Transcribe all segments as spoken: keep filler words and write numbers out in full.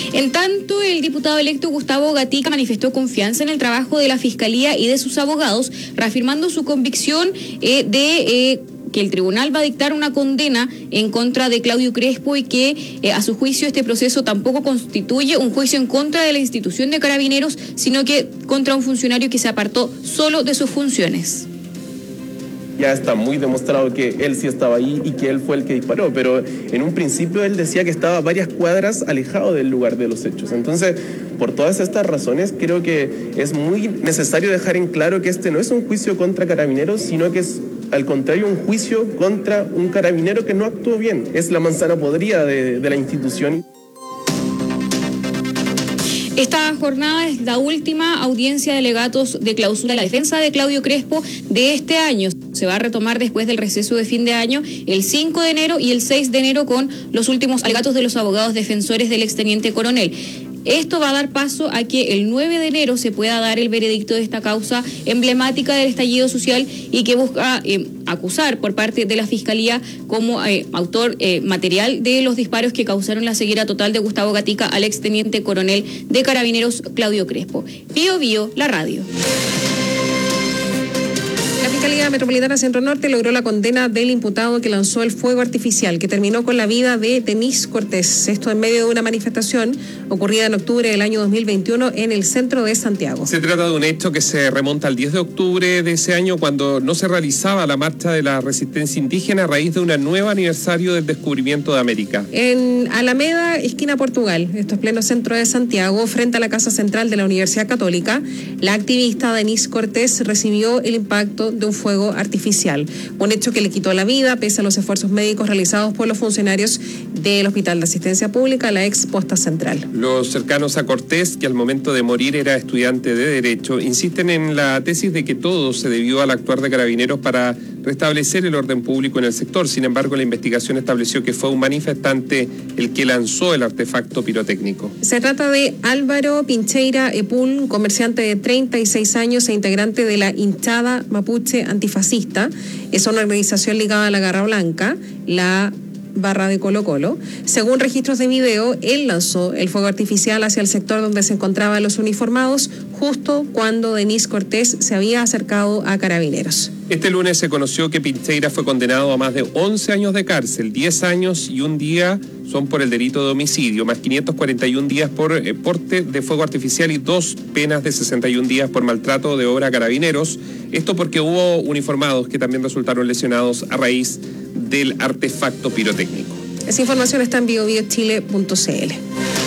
En tanto, el diputado electo Gustavo Gatica manifestó confianza en el trabajo de la Fiscalía y de sus abogados, reafirmando su convicción eh, de... Eh, que el tribunal va a dictar una condena en contra de Claudio Crespo y que eh, a su juicio este proceso tampoco constituye un juicio en contra de la institución de Carabineros, sino que contra un funcionario que se apartó solo de sus funciones. Ya está muy demostrado que él sí estaba ahí y que él fue el que disparó, pero en un principio él decía que estaba a varias cuadras alejado del lugar de los hechos. Entonces, por todas estas razones, creo que es muy necesario dejar en claro que este no es un juicio contra Carabineros, sino que es, al contrario, un juicio contra un carabinero que no actuó bien. Es la manzana podrida de, de la institución. Esta jornada es la última audiencia de alegatos de clausura de la defensa de Claudio Crespo de este año. Se va a retomar después del receso de fin de año el cinco de enero y el seis de enero con los últimos alegatos de los abogados defensores del exteniente coronel. Esto va a dar paso a que el nueve de enero se pueda dar el veredicto de esta causa emblemática del estallido social y que busca eh, acusar por parte de la Fiscalía como eh, autor eh, material de los disparos que causaron la ceguera total de Gustavo Gatica al exteniente coronel de Carabineros Claudio Crespo. Bio Bio, la radio. La Fiscalía Metropolitana Centro Norte logró la condena del imputado que lanzó el fuego artificial que terminó con la vida de Denise Cortés. Esto en medio de una manifestación ocurrida en octubre del año dos mil veintiuno en el centro de Santiago. Se trata de un hecho que se remonta al diez de octubre de ese año, cuando no se realizaba la marcha de la resistencia indígena a raíz de un nuevo aniversario del descubrimiento de América. En Alameda, esquina Portugal, esto es pleno centro de Santiago, frente a la Casa Central de la Universidad Católica, la activista Denise Cortés recibió el impacto de un fuego artificial, un hecho que le quitó la vida pese a los esfuerzos médicos realizados por los funcionarios del Hospital de Asistencia Pública, la ex Posta Central. Los cercanos a Cortés, que al momento de morir era estudiante de Derecho, insisten en la tesis de que todo se debió al actuar de Carabineros para restablecer el orden público en el sector. Sin embargo, la investigación estableció que fue un manifestante el que lanzó el artefacto pirotécnico. Se trata de Álvaro Pincheira Epul, comerciante de treinta y seis años e integrante de la hinchada mapuche antifascista. Es una organización ligada a la Garra Blanca, la barra de Colo Colo. Según registros de video, él lanzó el fuego artificial hacia el sector donde se encontraban los uniformados, justo cuando Denise Cortés se había acercado a Carabineros. Este lunes se conoció que Pincheira fue condenado a más de once años de cárcel, diez años y un día son por el delito de homicidio, más quinientos cuarenta y un días por eh, porte de fuego artificial y dos penas de sesenta y un días por maltrato de obra a Carabineros. Esto porque hubo uniformados que también resultaron lesionados a raíz del artefacto pirotécnico. Esa información está en bio bio chile punto c l.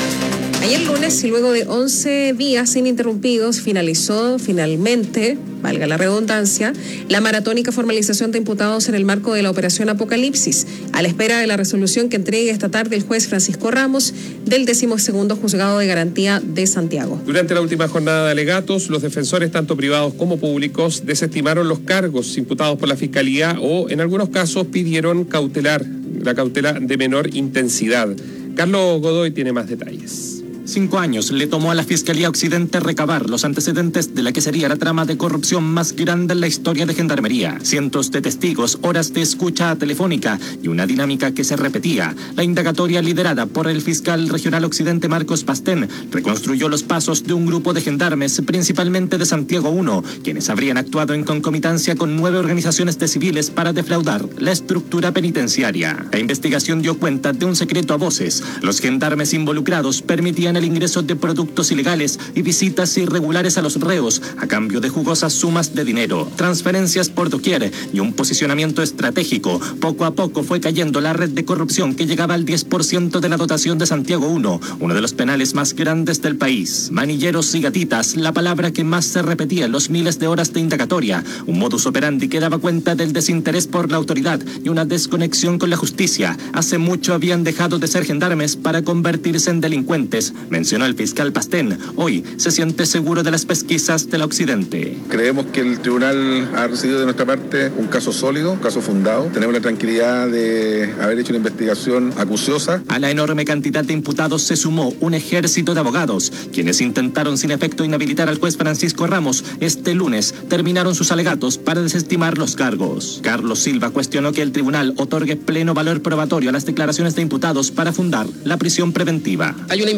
Ayer lunes, y luego de once días ininterrumpidos, finalizó finalmente, valga la redundancia, la maratónica formalización de imputados en el marco de la Operación Apocalipsis, a la espera de la resolución que entregue esta tarde el juez Francisco Ramos del decimosegundo Juzgado de Garantía de Santiago. Durante la última jornada de alegatos, los defensores, tanto privados como públicos, desestimaron los cargos imputados por la Fiscalía o, en algunos casos, pidieron cautelar, la cautela de menor intensidad. Carlos Godoy tiene más detalles. Cinco años le tomó a la Fiscalía Occidente recabar los antecedentes de la que sería la trama de corrupción más grande en la historia de Gendarmería. Cientos de testigos, horas de escucha telefónica y una dinámica que se repetía. La indagatoria liderada por el fiscal regional Occidente Marcos Pastén reconstruyó los pasos de un grupo de gendarmes, principalmente de Santiago uno, quienes habrían actuado en concomitancia con nueve organizaciones de civiles para defraudar la estructura penitenciaria. La investigación dio cuenta de un secreto a voces. Los gendarmes involucrados permitían el ingreso de productos ilegales y visitas irregulares a los reos a cambio de jugosas sumas de dinero, transferencias por doquier y un posicionamiento estratégico. Poco a poco fue cayendo la red de corrupción que llegaba al diez por ciento de la dotación de Santiago uno, uno de los penales más grandes del país. Manilleros y gatitas, la palabra que más se repetía en los miles de horas de indagatoria, un modus operandi que daba cuenta del desinterés por la autoridad y una desconexión con la justicia. Hace mucho habían dejado de ser gendarmes para convertirse en delincuentes, mencionó el fiscal Pastén. Hoy se siente seguro de las pesquisas de la Occidente. Creemos que el tribunal ha recibido de nuestra parte un caso sólido, un caso fundado. Tenemos la tranquilidad de haber hecho una investigación acuciosa. A la enorme cantidad de imputados se sumó un ejército de abogados, quienes intentaron sin efecto inhabilitar al juez Francisco Ramos. Este lunes terminaron sus alegatos para desestimar los cargos. Carlos Silva cuestionó que el tribunal otorgue pleno valor probatorio a las declaraciones de imputados para fundar la prisión preventiva. Hay una investigación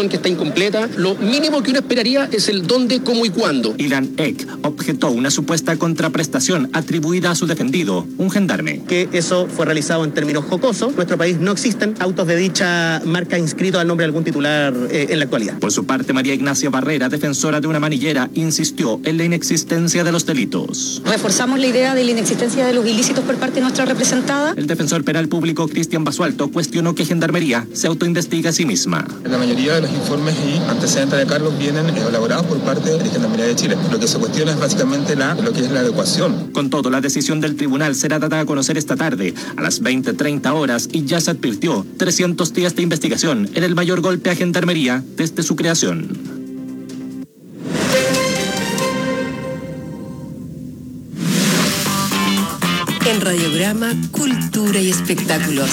planificación que está incompleta. Lo mínimo que uno esperaría es el dónde, cómo y cuándo. Ilan Ek objetó una supuesta contraprestación atribuida a su defendido, un gendarme. Que eso fue realizado en términos jocosos. En nuestro país no existen autos de dicha marca inscritos al nombre de algún titular eh, en la actualidad. Por su parte, María Ignacia Barrera, defensora de una manillera, insistió en la inexistencia de los delitos. Reforzamos la idea de la inexistencia de los ilícitos por parte de nuestra representada. El defensor penal público Cristian Basualto cuestionó que Gendarmería se autoinvestiga a sí misma. La mayoría de los informes y antecedentes de cargos vienen elaborados por parte de la Gendarmería de Chile. Lo que se cuestiona es básicamente la, lo que es la adecuación. Con todo, la decisión del tribunal será dada a conocer esta tarde a las veinte treinta horas y ya se advirtió trescientos días de investigación en el mayor golpe a Gendarmería desde su creación. En Radiograma, Cultura y Espectáculos.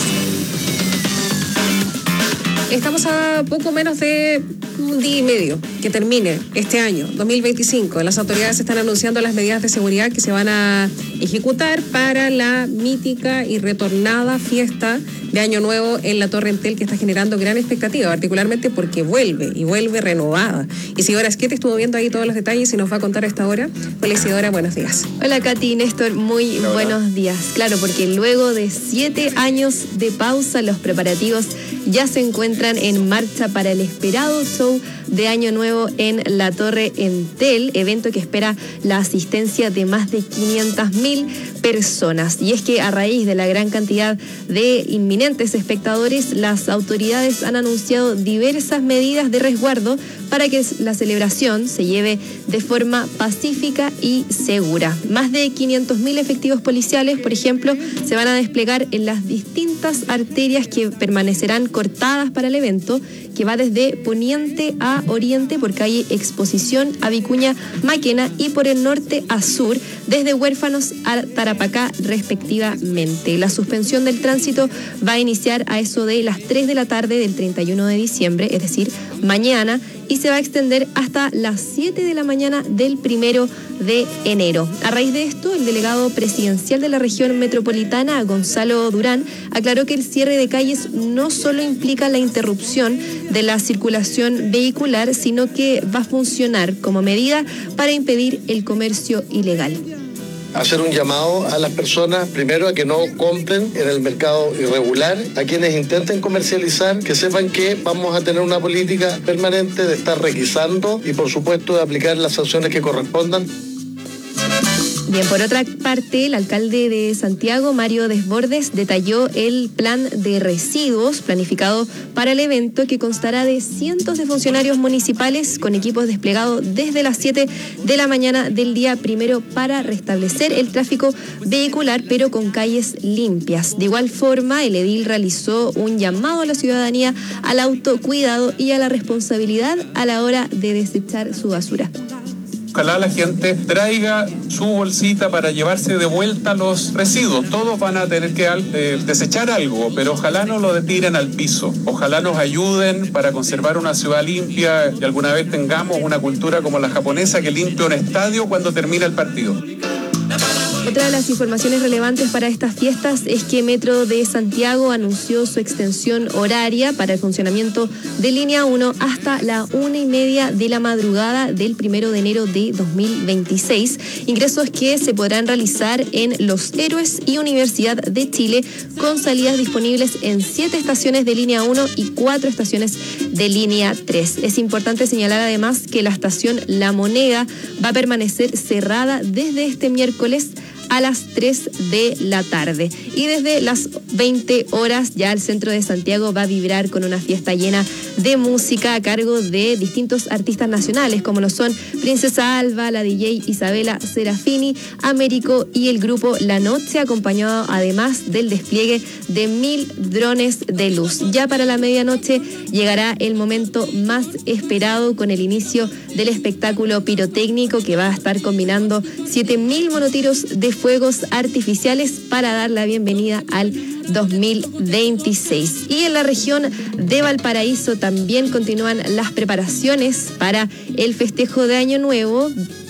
Estamos a poco menos de un día y medio que termine este año, dos mil veinticinco. Las autoridades están anunciando las medidas de seguridad que se van a ejecutar para la mítica y retornada fiesta de Año Nuevo en la Torre Entel, que está generando gran expectativa, particularmente porque vuelve y vuelve renovada. Isidora Esquete estuvo viendo ahí todos los detalles y nos va a contar a esta hora. Hola Isidora, buenos días. Hola Katy y Néstor, muy Hola. buenos días. Claro, porque luego de siete años de pausa, los preparativos ya se encuentran en marcha para el esperado show de Año Nuevo en la Torre Entel, evento que espera la asistencia de más de quinientas mil personas. Y es que a raíz de la gran cantidad de inminentes espectadores, las autoridades han anunciado diversas medidas de resguardo para que la celebración se lleve de forma pacífica y segura. Más de quinientos mil efectivos policiales, por ejemplo, se van a desplegar en las distintas arterias que permanecerán cortadas para el evento, que va desde poniente a oriente por calle Exposición a Vicuña Maquena y por el norte a sur, desde Huérfanos a Tarapacá respectivamente. La suspensión del tránsito va a iniciar a eso de las tres de la tarde del treinta y uno de diciembre, es decir, mañana, y se va a extender hasta las siete de la mañana del primero de enero. A raíz de esto, el delegado presidencial de la región metropolitana, Gonzalo Durán, aclaró que el cierre de calles no solo implica la interrupción de la circulación vehicular, sino que va a funcionar como medida para impedir el comercio ilegal. Hacer un llamado a las personas, primero a que no compren en el mercado irregular, a quienes intenten comercializar, que sepan que vamos a tener una política permanente de estar requisando y por supuesto de aplicar las sanciones que correspondan. Bien, por otra parte, el alcalde de Santiago, Mario Desbordes, detalló el plan de residuos planificado para el evento, que constará de cientos de funcionarios municipales con equipos desplegados desde las siete de la mañana del día primero para restablecer el tráfico vehicular, pero con calles limpias. De igual forma, el edil realizó un llamado a la ciudadanía al autocuidado y a la responsabilidad a la hora de desechar su basura. Ojalá la gente traiga su bolsita para llevarse de vuelta los residuos. Todos van a tener que eh, desechar algo, pero ojalá no lo tiren al piso. Ojalá nos ayuden para conservar una ciudad limpia y alguna vez tengamos una cultura como la japonesa que limpia un estadio cuando termina el partido. Otra de las informaciones relevantes para estas fiestas es que Metro de Santiago anunció su extensión horaria para el funcionamiento de Línea uno hasta la una y media de la madrugada del primero de enero de dos mil veintiséis. Ingresos que se podrán realizar en Los Héroes y Universidad de Chile, con salidas disponibles en siete estaciones de Línea uno y cuatro estaciones de Línea tres. Es importante señalar además que la estación La Moneda va a permanecer cerrada desde este miércoles a las tres de la tarde. Y desde las veinte horas ya el centro de Santiago va a vibrar con una fiesta llena de música a cargo de distintos artistas nacionales, como lo son Princesa Alba, la D J Isabela Serafini, Américo y el grupo La Noche, acompañado además del despliegue de mil drones de luz. Ya para la medianoche llegará el momento más esperado, con el inicio del espectáculo pirotécnico, que va a estar combinando siete mil monotiros de fuegos artificiales para dar la bienvenida al dos mil veintiséis. Y en la región de Valparaíso también continúan las preparaciones para el festejo de Año Nuevo.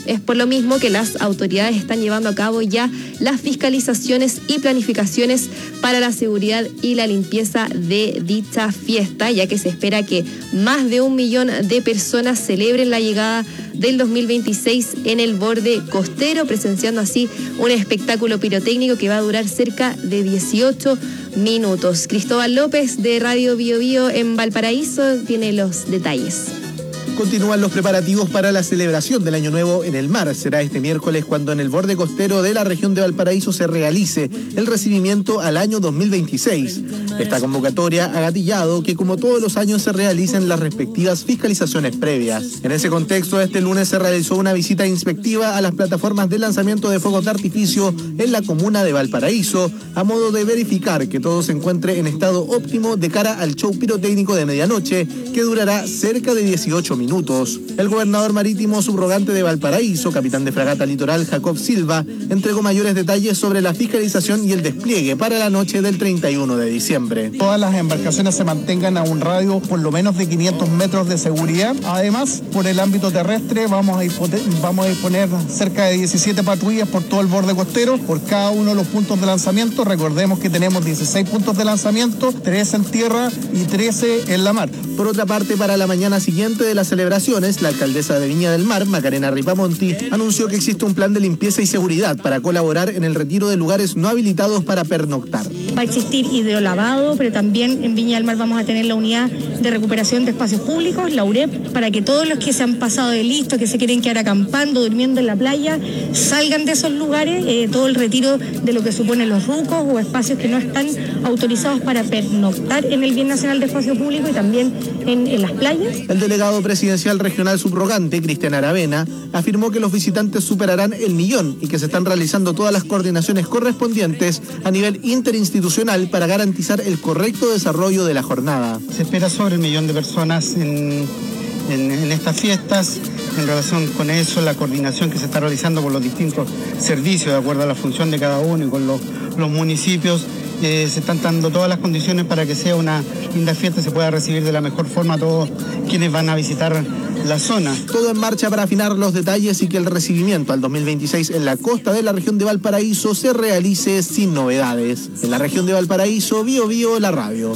Es por lo mismo que las autoridades están llevando a cabo ya las fiscalizaciones y planificaciones para la seguridad y la limpieza de dicha fiesta, ya que se espera que más de un millón de personas celebren la llegada del dos mil veintiséis en el borde costero, presenciando así un espectáculo pirotécnico que va a durar cerca de dieciocho minutos. Cristóbal López de Radio Bio Bio en Valparaíso tiene los detalles. Continúan los preparativos para la celebración del Año Nuevo en el mar. Será este miércoles cuando en el borde costero de la región de Valparaíso se realice el recibimiento al año dos mil veintiséis. Esta convocatoria ha gatillado que, como todos los años, se realicen las respectivas fiscalizaciones previas. En ese contexto, este lunes se realizó una visita inspectiva a las plataformas de lanzamiento de fuegos de artificio en la comuna de Valparaíso, a modo de verificar que todo se encuentre en estado óptimo de cara al show pirotécnico de medianoche, que durará cerca de dieciocho minutos. El gobernador marítimo subrogante de Valparaíso, capitán de fragata litoral Jacob Silva, entregó mayores detalles sobre la fiscalización y el despliegue para la noche del treinta y uno de diciembre. Todas las embarcaciones se mantengan a un radio por lo menos de quinientos metros de seguridad. Además, por el ámbito terrestre vamos a, vamos a disponer cerca de diecisiete patrullas por todo el borde costero, por cada uno de los puntos de lanzamiento. Recordemos que tenemos dieciséis puntos de lanzamiento, trece en tierra y trece en la mar. Por otra parte, para la mañana siguiente de la celebraciones, la alcaldesa de Viña del Mar, Macarena Ripamonti, anunció que existe un plan de limpieza y seguridad para colaborar en el retiro de lugares no habilitados para pernoctar. Va a existir hidrolavado, pero también en Viña del Mar vamos a tener la unidad de recuperación de espacios públicos, la U R E P, para que todos los que se han pasado de listo, que se quieren quedar acampando, durmiendo en la playa, salgan de esos lugares, eh, todo el retiro de lo que suponen los rucos o espacios que no están autorizados para pernoctar en el Bien Nacional de Espacio Público y también en, en las playas. El delegado presidencial regional subrogante, Cristian Aravena, afirmó que los visitantes superarán el millón y que se están realizando todas las coordinaciones correspondientes a nivel interinstitucional para garantizar el correcto desarrollo de la jornada. Se espera sobre el millón de personas en, en, en estas fiestas. En relación con eso, la coordinación que se está realizando con los distintos servicios, de acuerdo a la función de cada uno y con los, los municipios, eh, se están dando todas las condiciones para que sea una linda fiesta y se pueda recibir de la mejor forma a todos quienes van a visitar la zona. Todo en marcha para afinar los detalles y que el recibimiento al dos mil veintiséis en la costa de la región de Valparaíso se realice sin novedades. En la región de Valparaíso, Bio Bio, la radio.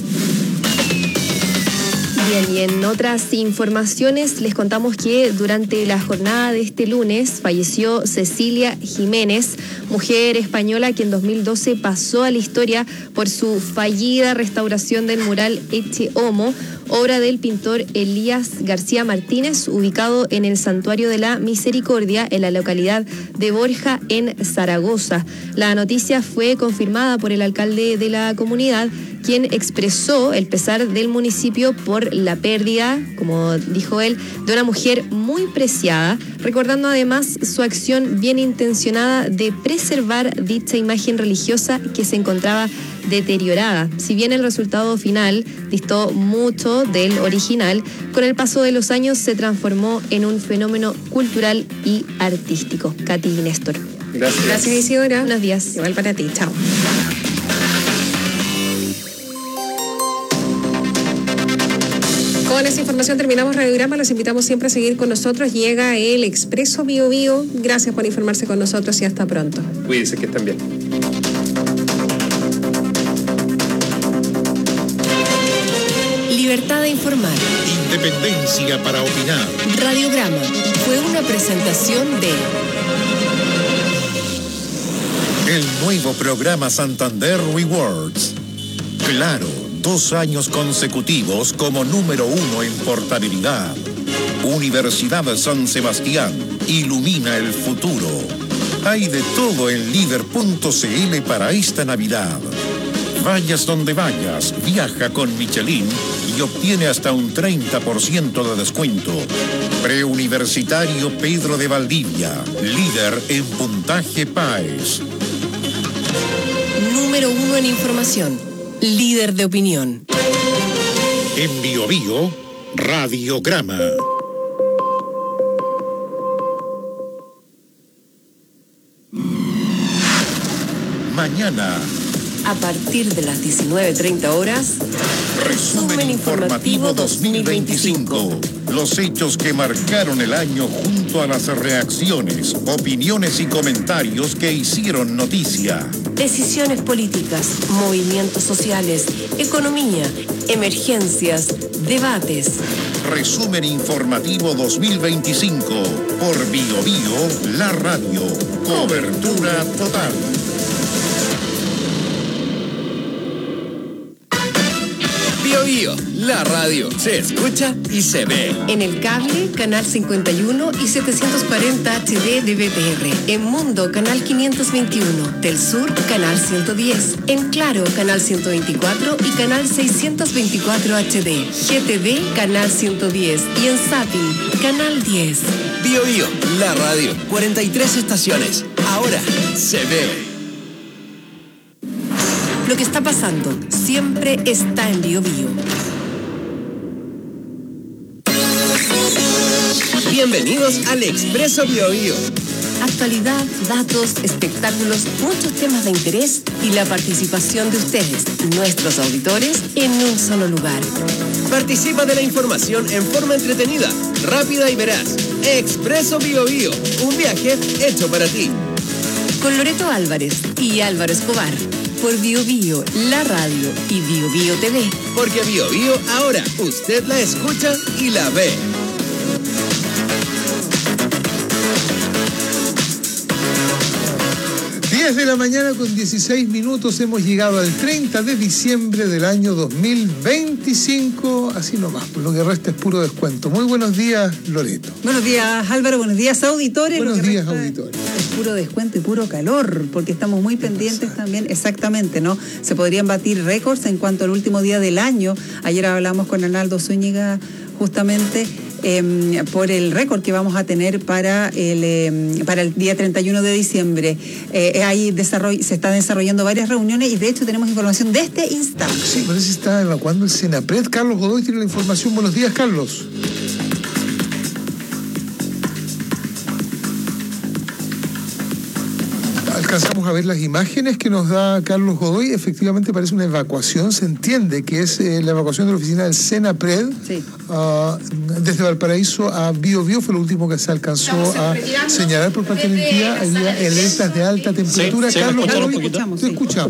Bien, y en otras informaciones les contamos que durante la jornada de este lunes falleció Cecilia Jiménez, mujer española que en dos mil doce pasó a la historia por su fallida restauración del mural Ecce Homo, obra del pintor Elías García Martínez, ubicado en el Santuario de la Misericordia, en la localidad de Borja, en Zaragoza. La noticia fue confirmada por el alcalde de la comunidad, quien expresó el pesar del municipio por la pérdida, como dijo él, de una mujer muy preciada, recordando además su acción bien intencionada de preservar dicha imagen religiosa que se encontraba deteriorada. Si bien el resultado final distó mucho del original, con el paso de los años se transformó en un fenómeno cultural y artístico. Katy y Néstor. Gracias. Gracias, Isidora. Buenos días. Igual para ti. Chao. Con esta información terminamos Radiograma. Los invitamos siempre a seguir con nosotros. Llega el Expreso Bio Bio. Gracias por informarse con nosotros y hasta pronto. Cuídense, que estén bien. Libertad de informar. Independencia para opinar. Radiograma fue una presentación de el nuevo programa Santander Rewards. Claro, dos años consecutivos como número uno en portabilidad. Universidad de San Sebastián ilumina el futuro. Hay de todo en líder punto c l para esta Navidad. Vayas donde vayas, viaja con Michelin y obtiene hasta un treinta por ciento de descuento. Preuniversitario Pedro de Valdivia, líder en puntaje PAES. Número uno en información, líder de opinión. En Bio Bio, Radiograma. Mañana, a partir de las diecinueve treinta horas, Resumen Informativo dos mil veinticinco. Los hechos que marcaron el año junto atento a las reacciones, opiniones y comentarios que hicieron noticia. Decisiones políticas, movimientos sociales, economía, emergencias, debates. Resumen informativo dos mil veinticinco por Bio Bio, la radio. Cobertura total. Bio Bio, la radio. Se escucha y se ve. En el cable, canal cincuenta y uno y setecientos cuarenta H D de B T R. En Mundo, canal quinientos veintiuno. Del Sur, canal ciento diez. En Claro, canal ciento veinticuatro y canal seiscientos veinticuatro H D. G T V, canal ciento diez. Y en Zapping, canal diez. Bio Bio, la radio. cuarenta y tres estaciones. Ahora se ve. Lo que está pasando siempre está en Bio Bio. Bienvenidos al Expreso Bio Bio. Actualidad, datos, espectáculos, muchos temas de interés y la participación de ustedes, nuestros auditores, en un solo lugar. Participa de la información en forma entretenida, rápida y veraz. Expreso Bio Bio, un viaje hecho para ti. Con Loreto Álvarez y Álvaro Escobar. Por Bio Bio, la radio y Bio Bio T V. Porque Bio Bio ahora usted la escucha y la ve. diez de la mañana con dieciséis minutos, hemos llegado al treinta de diciembre del año dos mil veinticinco, así nomás, por lo que resta es puro descuento. Muy buenos días, Loreto. Buenos días, Álvaro, buenos días, auditores. Buenos días, auditores. Es puro descuento y puro calor, porque estamos muy pendientes también, exactamente, ¿no? Se podrían batir récords en cuanto al último día del año. Ayer hablamos con Arnaldo Zúñiga justamente Eh, por el récord que vamos a tener para el eh, para el día treinta y uno de diciembre. Eh, ahí desarroll, se están desarrollando varias reuniones y de hecho tenemos información de este instante. Sí, parece que se está evacuando el Senapred. Carlos Godoy tiene la información. Buenos días, Carlos. Alcanzamos a ver las imágenes que nos da Carlos Godoy. Efectivamente parece una evacuación. Se entiende que es eh, la evacuación de la oficina del Senapred. Sí. Uh, desde Valparaíso a Bio Bio fue lo último que se alcanzó a señalar por parte de la entidad. Había alertas de alta temperatura. Sí, Carlos Godoy, te escuchamos. Te escuchamos.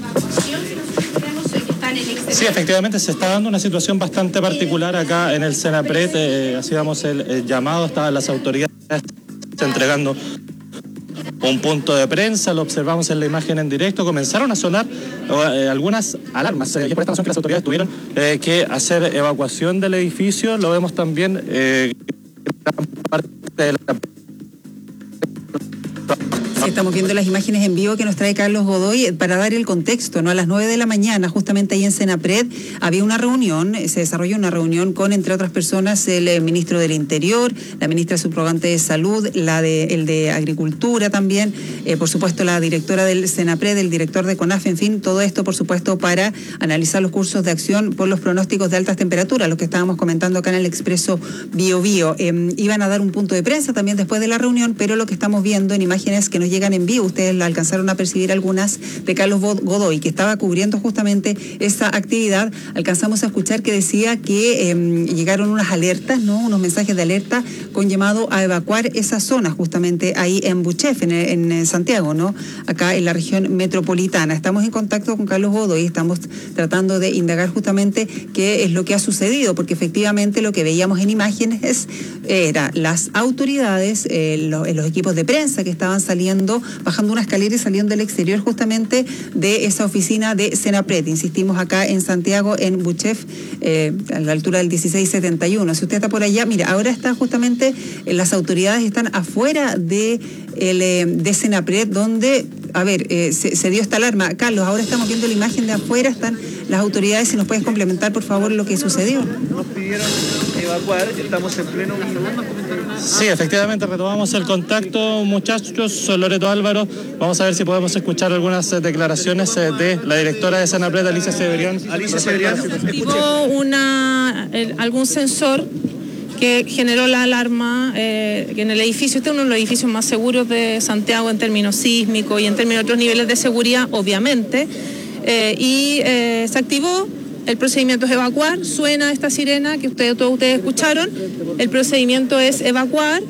Sí, efectivamente se está dando una situación bastante particular acá en el Senapred. Eh, hacíamos el, el llamado, estaban las autoridades entregando un punto de prensa, lo observamos en la imagen en directo. Comenzaron a sonar eh, algunas alarmas, eh, y es por esta razón que las autoridades tuvieron eh, que hacer evacuación del edificio. Lo vemos también eh, gran parte de la... Sí, estamos viendo las imágenes en vivo que nos trae Carlos Godoy para dar el contexto, ¿no? A las nueve de la mañana, justamente ahí en Senapred, había una reunión, se desarrolló una reunión con, entre otras personas, el eh, ministro del Interior, la ministra subrogante de Salud, la de, el de Agricultura también, eh, por supuesto la directora del Senapred, el director de CONAF, en fin, todo esto, por supuesto, para analizar los cursos de acción por los pronósticos de altas temperaturas, lo que estábamos comentando acá en el Expreso Bio Bio. Eh, iban a dar un punto de prensa también después de la reunión, pero lo que estamos viendo en imágenes que nos llegan en vivo, ustedes la alcanzaron a percibir algunas de Carlos Godoy, que estaba cubriendo justamente esa actividad. Alcanzamos a escuchar que decía que eh, llegaron unas alertas, ¿no? Unos mensajes de alerta con llamado a evacuar esa zona, justamente ahí en Buchef, en, en Santiago, ¿no? Acá en la región metropolitana. Estamos en contacto con Carlos Godoy, estamos tratando de indagar justamente qué es lo que ha sucedido, porque efectivamente lo que veíamos en imágenes era las autoridades, eh, lo, los equipos de prensa que estaban saliendo, bajando una escalera y saliendo del exterior justamente de esa oficina de Senapred. Insistimos acá en Santiago, en Buchef, eh, a la altura del dieciséis setenta y uno. Si usted está por allá, mira, ahora está justamente, eh, las autoridades están afuera de, el, eh, de Senapred, donde, a ver, eh, se, se dio esta alarma. Carlos, ahora estamos viendo la imagen de afuera, están las autoridades. Si nos puedes complementar, por favor, lo que sucedió. Nos pidieron evacuar, estamos en pleno... Sí, efectivamente, retomamos el contacto, muchachos. Loreto Álvaro, vamos a ver si podemos escuchar algunas eh, declaraciones eh, de la directora de Senapred, Alicia Severian. Alicia Severian. Activó una, el, algún sensor que generó la alarma eh, en el edificio. Este es uno de los edificios más seguros de Santiago en términos sísmicos y en términos de otros niveles de seguridad, obviamente. Eh, y eh, se activó. El procedimiento es evacuar, suena esta sirena que ustedes, todos ustedes escucharon. El procedimiento es evacuar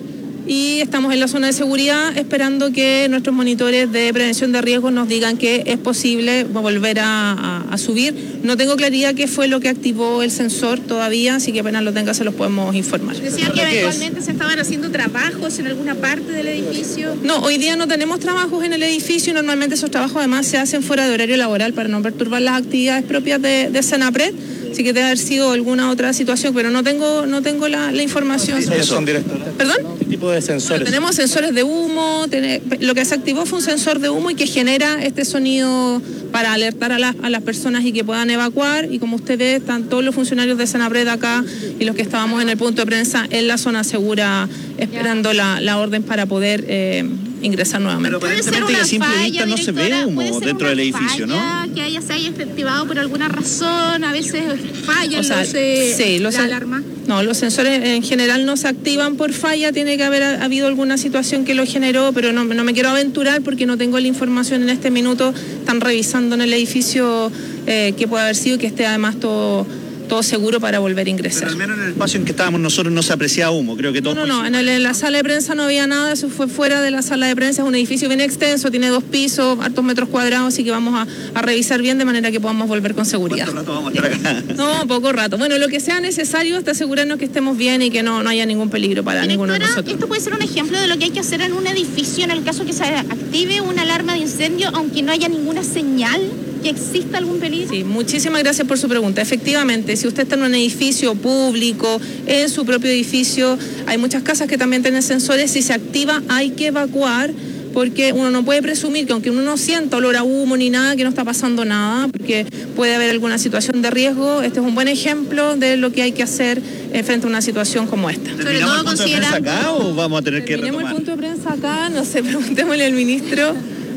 y estamos en la zona de seguridad esperando que nuestros monitores de prevención de riesgos nos digan que es posible volver a, a, a subir. No tengo claridad qué fue lo que activó el sensor todavía, así que apenas lo tenga se los podemos informar. Decía que eventualmente se estaban haciendo trabajos en alguna parte del edificio. No, hoy día no tenemos trabajos en el edificio y normalmente esos trabajos además se hacen fuera de horario laboral para no perturbar las actividades propias de, de Senapred. Así que debe haber sido alguna otra situación, pero no tengo no tengo la, la información. ¿Qué son, directora? ¿Perdón? ¿Qué tipo de sensores? Bueno, tenemos sensores de humo, ten, lo que se activó fue un sensor de humo y que genera este sonido para alertar a, la, a las personas y que puedan evacuar, y como usted ve, están todos los funcionarios de Senapred acá y los que estábamos en el punto de prensa en la zona segura esperando la, la orden para poder eh, ingresar nuevamente. Pero aparentemente a simple vista no se ve humo dentro del edificio, ¿no? Que haya, se haya activado por alguna razón, a veces fallan, o sea, los, eh, sí, los la alarma. No, los sensores en general no se activan por falla, tiene que haber habido alguna situación que lo generó, pero no, no me quiero aventurar porque no tengo la información en este minuto. Están revisando en el edificio eh, qué puede haber sido y que esté además todo... todo seguro para volver a ingresar. Pero al menos en el espacio en que estábamos nosotros no se apreciaba humo, creo que todo. No, no, no, en, el, en la sala de prensa no había nada, eso fue fuera de la sala de prensa, es un edificio bien extenso, tiene dos pisos, hartos metros cuadrados, así que vamos a, a revisar bien de manera que podamos volver con seguridad. ¿Cuánto rato vamos a estar acá? No, poco rato. Bueno, lo que sea necesario hasta asegurarnos que estemos bien y que no, no haya ningún peligro para Directora, ninguno de nosotros. Esto puede ser un ejemplo de lo que hay que hacer en un edificio en el caso que se active una alarma de incendio, aunque no haya ninguna señal que exista algún peligro. Sí, muchísimas gracias por su pregunta. Efectivamente, si usted está en un edificio público, en su propio edificio, hay muchas casas que también tienen sensores, si se activa hay que evacuar, porque uno no puede presumir que aunque uno no sienta olor a humo ni nada, que no está pasando nada, porque puede haber alguna situación de riesgo. Este es un buen ejemplo de lo que hay que hacer frente a una situación como esta. ¿Terminamos el punto de prensa acá o vamos a tener que retomar? Terminemos el punto de prensa acá, no sé, preguntémosle al ministro.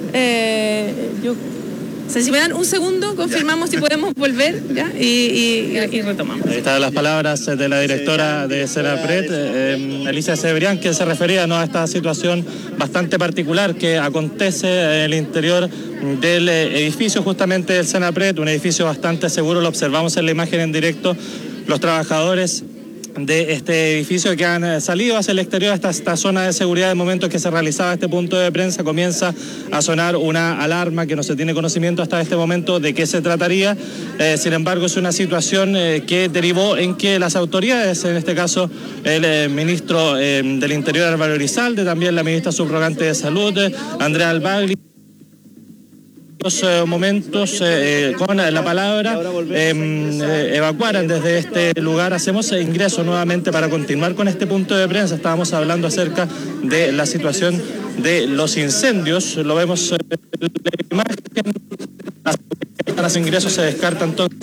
Eh, yo... O sea, si me dan un segundo, confirmamos si podemos volver ¿ya? Y, y, y retomamos. Ahí están las palabras de la directora de Senapred, eh, Alicia Cebrián, que se refería, ¿no?, a esta situación bastante particular que acontece en el interior del edificio justamente del Senapred, un edificio bastante seguro, lo observamos en la imagen en directo, los trabajadores de este edificio que han salido hacia el exterior, hasta esta zona de seguridad. De momento que se realizaba este punto de prensa comienza a sonar una alarma que no se tiene conocimiento hasta este momento de qué se trataría. Eh, sin embargo, es una situación eh, que derivó en que las autoridades, en este caso el eh, ministro eh, del Interior Álvaro Elizalde, también la ministra subrogante de Salud Andrea Albagli, los eh, momentos eh, con la palabra eh, eh, evacuaran desde este lugar. Hacemos ingreso nuevamente para continuar con este punto de prensa. Estábamos hablando acerca de la situación de los incendios, lo vemos en la imagen. Los ingresos se descartan entonces.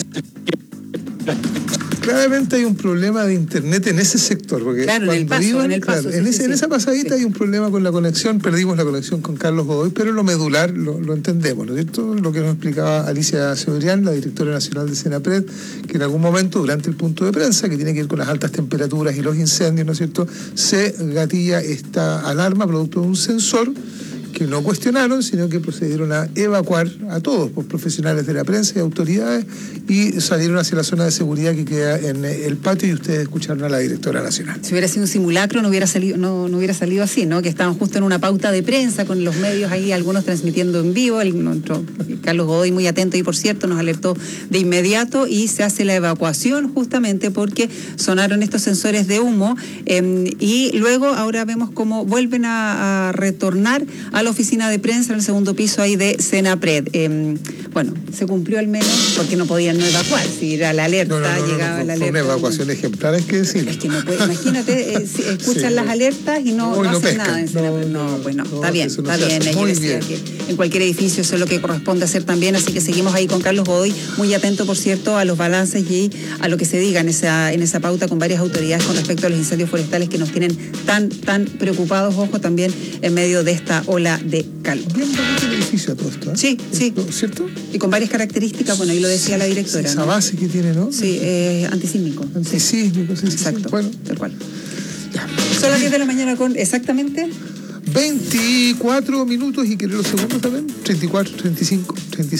Claramente hay un problema de internet en ese sector, porque claro, cuando en el paso, iban, en, el paso, claro, sí, en, sí, ese, sí. en esa pasadita sí. Hay un problema con la conexión, perdimos la conexión con Carlos Godoy, pero lo medular lo, lo entendemos, ¿no es cierto? Lo que nos explicaba Alicia Cebrián, la directora nacional de Senapred, que en algún momento durante el punto de prensa, que tiene que ver con las altas temperaturas y los incendios, ¿no es cierto?, se gatilla esta alarma producto de un sensor que no cuestionaron, sino que procedieron a evacuar a todos, pues, profesionales de la prensa y autoridades, y salieron hacia la zona de seguridad que queda en el patio, y ustedes escucharon a la directora nacional. Si hubiera sido un simulacro no hubiera salido, no, no hubiera salido así, ¿no? Que estaban justo en una pauta de prensa con los medios ahí, algunos transmitiendo en vivo. El, nuestro Carlos Godoy, muy atento y por cierto, nos alertó de inmediato y se hace la evacuación justamente porque sonaron estos sensores de humo eh, y luego ahora vemos cómo vuelven a, a retornar a la oficina de prensa en el segundo piso ahí de Senapred. Eh, bueno, se cumplió al menos porque no podían no evacuar, si era la alerta, no, no, no, llegaba no, no, la fue alerta. Una evacuación ejemplar, es que decir. Es que no puede, imagínate, eh, si escuchan sí, las alertas y no, no, no no hacen pescan, nada en Senapred. No, no, pues no, no, está bien, está bien. Ella decía que en cualquier edificio eso es lo que corresponde hacer también, así que seguimos ahí con Carlos Godoy, muy atento, por cierto, a los balances y a lo que se diga en esa, en esa pauta con varias autoridades con respecto a los incendios forestales que nos tienen tan, tan preocupados, ojo, también en medio de esta ola de calor. Bien bonito el edificio a todo esto, ¿eh? Sí, sí. ¿Cierto? Y con varias características, bueno, ahí lo decía la directora. Esa ¿no? base que tiene, ¿no? Sí, eh, antisísmico. Antisísmico, sí, sí. Exacto, sí. Bueno. tal cual. Ya. Son las diez de la mañana con exactamente veinticuatro minutos y quiero los segundos también. treinta y cuatro, treinta y cinco, treinta y seis.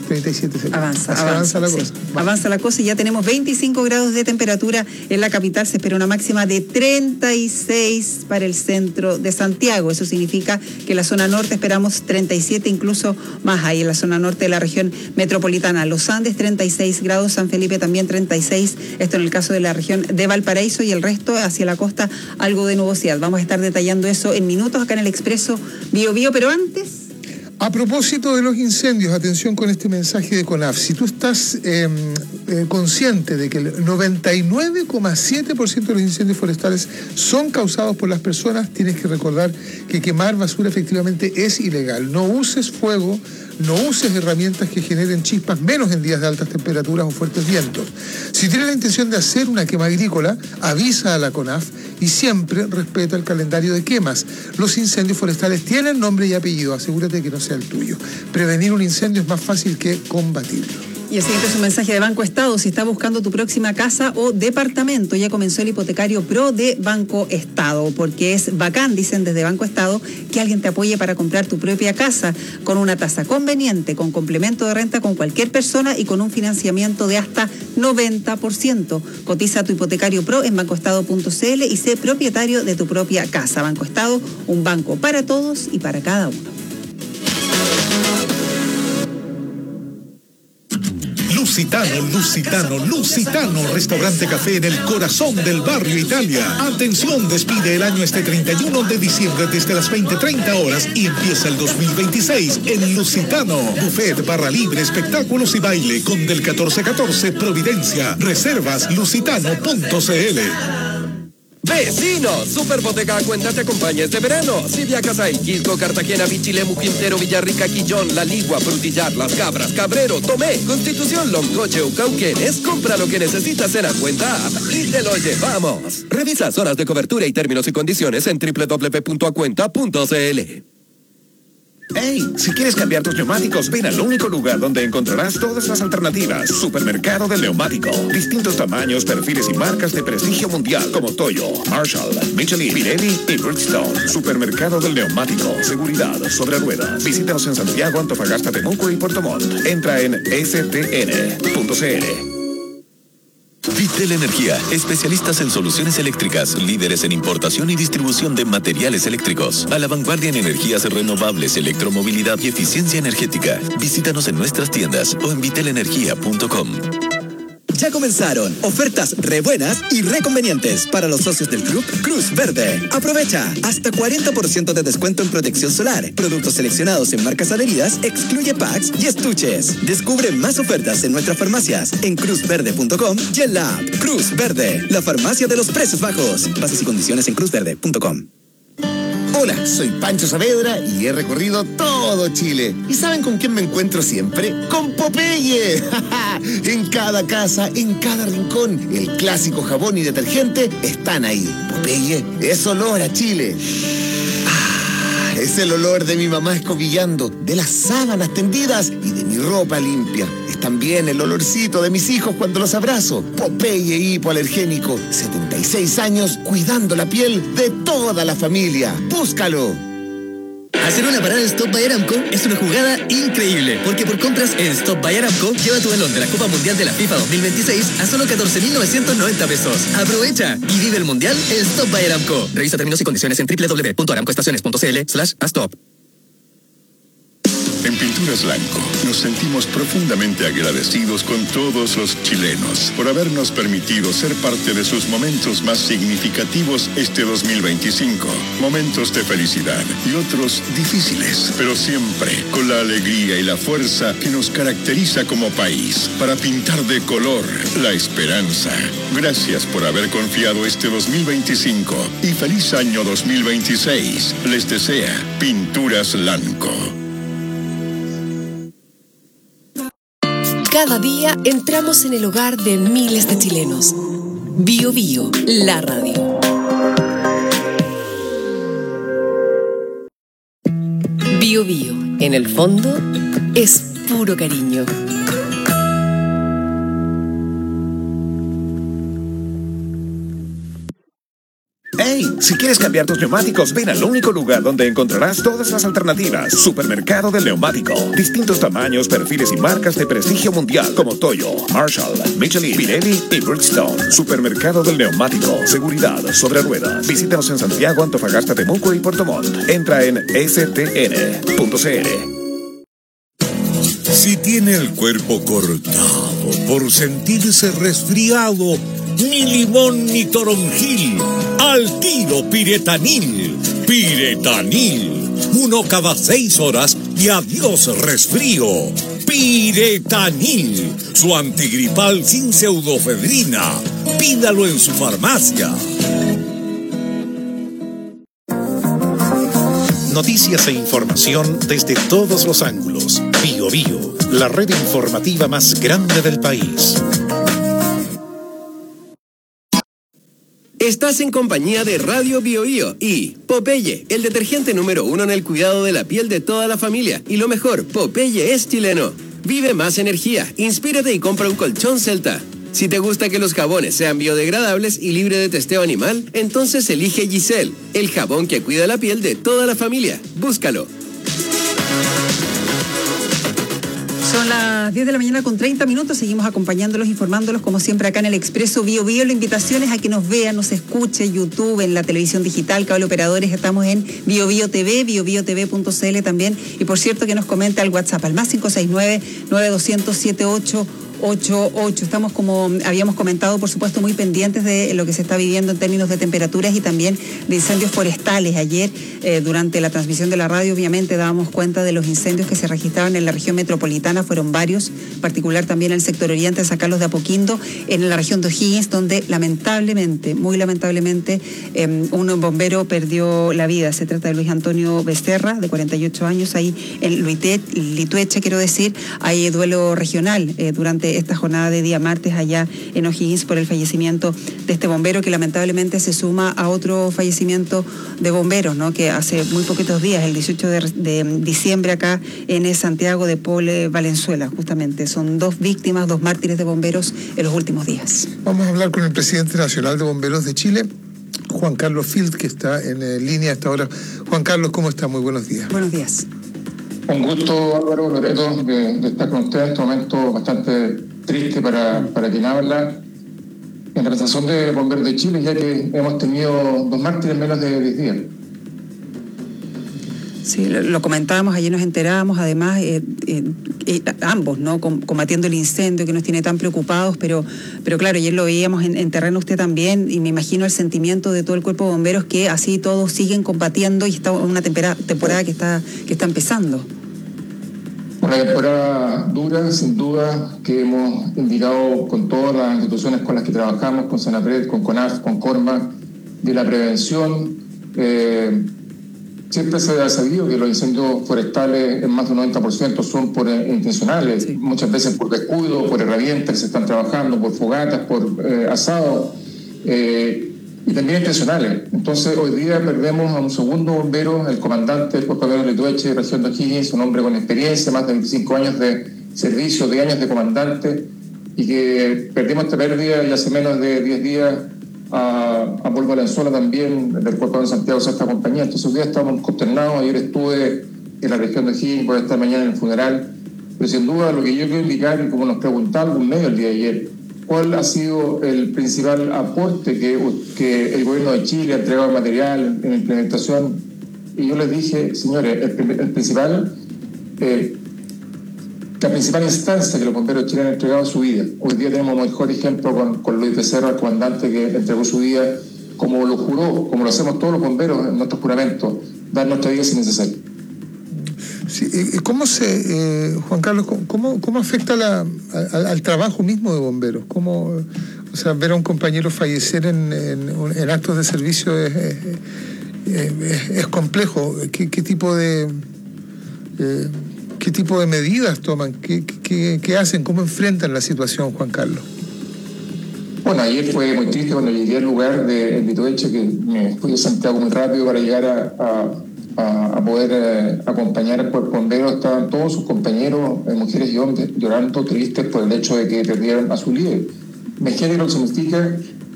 treinta y siete segundos. Avanza, Así avanza, avanza la sí. cosa. Vamos. Avanza la cosa y ya tenemos veinticinco grados de temperatura en la capital. Se espera una máxima de treinta y seis para el centro de Santiago. Eso significa que en la zona norte esperamos treinta y siete, incluso más ahí en la zona norte de la región metropolitana. Los Andes treinta y seis grados, San Felipe también treinta y seis. Esto en el caso de la región de Valparaíso, y el resto hacia la costa algo de nubosidad. Vamos a estar detallando eso en minutos acá en el Expreso Bio Bio, pero antes... A propósito de los incendios, atención con este mensaje de CONAF. Si tú estás eh, eh, consciente de que el noventa y nueve coma siete por ciento de los incendios forestales son causados por las personas, tienes que recordar que quemar basura efectivamente es ilegal. No uses fuego, no uses herramientas que generen chispas, menos en días de altas temperaturas o fuertes vientos. Si tienes la intención de hacer una quema agrícola, avisa a la CONAF y siempre respeta el calendario de quemas. Los incendios forestales tienen nombre y apellido, asegúrate que no sea el tuyo. Prevenir un incendio es más fácil que combatirlo. Y el siguiente es un mensaje de Banco Estado. Si estás buscando tu próxima casa o departamento, ya comenzó el hipotecario Pro de Banco Estado, porque es bacán, dicen desde Banco Estado, que alguien te apoye para comprar tu propia casa con una tasa conveniente, con complemento de renta con cualquier persona y con un financiamiento de hasta noventa por ciento. Cotiza tu hipotecario Pro en bancoestado punto c l y sé propietario de tu propia casa. Banco Estado, un banco para todos y para cada uno. Lusitano, Lusitano, Lusitano, restaurante café en el corazón del barrio Italia. Atención, despide el año este treinta y uno de diciembre desde las veinte treinta horas y empieza el dos mil veintiséis en Lusitano. Buffet, barra libre, espectáculos y baile con del catorce catorce Providencia. Reservas lusitano punto c l. Vecinos, Superboteca Cuenta te acompaña este verano. Si viajas a Iquilco, Cartagena, Pichilemu, Quintero, Villarrica, Quillón, La Ligua, Frutillar, Las Cabras, Cabrero, Tomé, Constitución, Loncoche o Cauquenes, compra lo que necesitas en la Cuenta App y te lo llevamos. Revisa zonas de cobertura y términos y condiciones en doble u doble u doble u punto acuenta punto c l. ¡Hey! Si quieres cambiar tus neumáticos, ven al único lugar donde encontrarás todas las alternativas. Supermercado del Neumático. Distintos tamaños, perfiles y marcas de prestigio mundial como Toyo, Marshall, Michelin, Pirelli y Bridgestone. Supermercado del Neumático. Seguridad sobre ruedas. Visítanos en Santiago, Antofagasta, Temuco y Puerto Montt. Entra en s t n punto c l. Vitel Energía, especialistas en soluciones eléctricas, líderes en importación y distribución de materiales eléctricos, a la vanguardia en energías renovables, electromovilidad y eficiencia energética. Visítanos en nuestras tiendas o en vitel energía punto com. Ya comenzaron ofertas re buenas y re convenientes para los socios del club Cruz Verde. Aprovecha hasta cuarenta por ciento de descuento en protección solar, productos seleccionados en marcas adheridas, excluye packs y estuches. Descubre más ofertas en nuestras farmacias en cruz verde punto com y en la app Cruz Verde, la farmacia de los precios bajos. Bases y condiciones en cruz verde punto com. Hola, soy Pancho Saavedra y he recorrido todo Chile. ¿Y saben con quién me encuentro siempre? ¡Con Popeye! En cada casa, en cada rincón, el clásico jabón y detergente están ahí. Popeye es olor a Chile. Ah, es el olor de mi mamá escobillando, de las sábanas tendidas y de mi ropa limpia. Es también el olorcito de mis hijos cuando los abrazo. Popeye hipoalergénico, setenta y seis años cuidando la piel de toda la familia. ¡Búscalo! Hacer una parada en Stop by Aramco es una jugada increíble, porque por compras en Stop by Aramco, lleva tu balón de la Copa Mundial de la FIFA dos mil veintiséis a solo catorce mil novecientos noventa pesos. Aprovecha y vive el Mundial en Stop by Aramco. Revisa términos y condiciones en doble u doble u doble u punto aramcoestaciones punto c l slash a stop. En Pinturas Lanco nos sentimos profundamente agradecidos con todos los chilenos por habernos permitido ser parte de sus momentos más significativos este dos mil veinticinco. Momentos de felicidad y otros difíciles, pero siempre con la alegría y la fuerza que nos caracteriza como país para pintar de color la esperanza. Gracias por haber confiado este dos mil veinticinco y feliz año dos mil veintiséis. Les desea Pinturas Lanco. Cada día entramos en el hogar de miles de chilenos. Bio Bio, la radio. Bio Bio, en el fondo, es puro cariño. Hey, si quieres cambiar tus neumáticos, ven al único lugar donde encontrarás todas las alternativas. Supermercado del Neumático. Distintos tamaños, perfiles y marcas de prestigio mundial como Toyo, Marshall, Michelin, Pirelli y Bridgestone. Supermercado del Neumático. Seguridad sobre ruedas. Visítanos en Santiago, Antofagasta, Temuco y Puerto Montt. Entra en s t n punto c l. Si tiene el cuerpo cortado por sentirse resfriado, ni limón ni toronjil, al tiro Piretanil. Piretanil, uno cada seis horas y adiós resfrío. Piretanil, su antigripal sin pseudofedrina. Pídalo en su farmacia. Noticias e información desde todos los ángulos. Bio Bio, la red informativa más grande del país. Estás en compañía de Radio Bio Bio y Popeye, el detergente número uno en el cuidado de la piel de toda la familia. Y lo mejor, Popeye es chileno. Vive más energía, inspírate y compra un colchón Celta. Si te gusta que los jabones sean biodegradables y libre de testeo animal, entonces elige Giselle, el jabón que cuida la piel de toda la familia. Búscalo. Son las diez de la mañana con treinta minutos, seguimos acompañándolos, informándolos como siempre acá en el Expreso Bio Bio. La invitación es a que nos vean, nos escuche, YouTube, en la televisión digital, cable operadores, estamos en Bio Bio T V, bio bio t v punto c l también. Y por cierto que nos comenta al WhatsApp, al más cinco seis nueve, nueve dos cero cero, siete ocho ocho ocho. Estamos, como habíamos comentado, por supuesto, muy pendientes de lo que se está viviendo en términos de temperaturas y también de incendios forestales. Ayer, eh, durante la transmisión de la radio, obviamente dábamos cuenta de los incendios que se registraban en la región metropolitana. Fueron varios, en particular también en el sector oriente, en San Carlos de Apoquindo, en la región de O'Higgins, donde lamentablemente, muy lamentablemente, eh, un bombero perdió la vida. Se trata de Luis Antonio Becerra, de cuarenta y ocho años, ahí en Luite, Litueche, quiero decir. Hay duelo regional eh, durante esta jornada de día martes allá en O'Higgins por el fallecimiento de este bombero, que lamentablemente se suma a otro fallecimiento de bomberos, ¿no? Que hace muy poquitos días, el dieciocho de diciembre, acá en Santiago de Pole, Valenzuela, justamente. Son dos víctimas, dos mártires de bomberos en los últimos días. Vamos a hablar con el presidente nacional de Bomberos de Chile, Juan Carlos Field, que está en eh, línea hasta ahora. Juan Carlos, ¿cómo está? Muy buenos días. Buenos días. Un gusto, Álvaro, Loreto, de, de estar con ustedes en este momento bastante triste para, para quien habla, en representación de Bomberos de Chile, ya que hemos tenido dos mártires en menos de diez días. Sí, lo, lo comentábamos, ayer nos enterábamos, además, eh, eh, eh, ambos, ¿no? Com- combatiendo el incendio que nos tiene tan preocupados, pero, pero claro, ayer lo veíamos en, en terreno usted también, y me imagino el sentimiento de todo el cuerpo de bomberos, que así todos siguen combatiendo y está una tempera- temporada que está, que está empezando. Una temporada dura, sin duda, que hemos indicado con todas las instituciones con las que trabajamos, con Senapred, con CONAF, con CORMA, de la prevención. Eh, siempre se ha sabido que los incendios forestales en más de un noventa por ciento son por eh, intencionales, sí. Muchas veces por descuido, por herramientas que se están trabajando, por fogatas, por eh, asado, eh, y también intencionales. Entonces, hoy día perdemos a un segundo bombero, el comandante del Cuerpo de Bomberos de Litueche, región de O'Higgins, un hombre con experiencia, más de veinticinco años de servicio, de años de comandante, y que perdimos esta pérdida y hace menos de diez días a, a Paul Valenzuela también, del Cuerpo de Santiago, de esta compañía. Entonces, hoy día estamos consternados. Ayer estuve en la región de O'Higgins, por esta mañana en el funeral, pero sin duda lo que yo quiero indicar, y como nos preguntaba algún medio el día de ayer, ¿cuál ha sido el principal aporte que, que el gobierno de Chile ha entregado en material, en implementación? Y yo les dije, señores, el, el principal, eh, la principal instancia que los bomberos chilenos han entregado es su vida. Hoy día tenemos un mejor ejemplo con, con Luis Becerra, el comandante que entregó su vida, como lo juró, como lo hacemos todos los bomberos en nuestros juramentos, dar nuestra vida si necesario. Sí, ¿cómo se, eh, Juan Carlos, cómo, cómo afecta la, al, al trabajo mismo de bomberos? ¿Cómo, o sea, ver a un compañero fallecer en, en, en actos de servicio es, es, es, es complejo? ¿Qué, qué tipo de eh, qué tipo de medidas toman? ¿Qué, qué, qué hacen? ¿Cómo enfrentan la situación, Juan Carlos? Bueno, ayer fue muy triste cuando llegué al lugar de Litueche, que me fui a Santiago muy rápido para llegar a, a A, a poder eh, acompañar al cuerpo bombero. Estaban todos sus compañeros, eh, mujeres y hombres, llorando, tristes por el hecho de que perdieron a su líder. Me genera lo que significa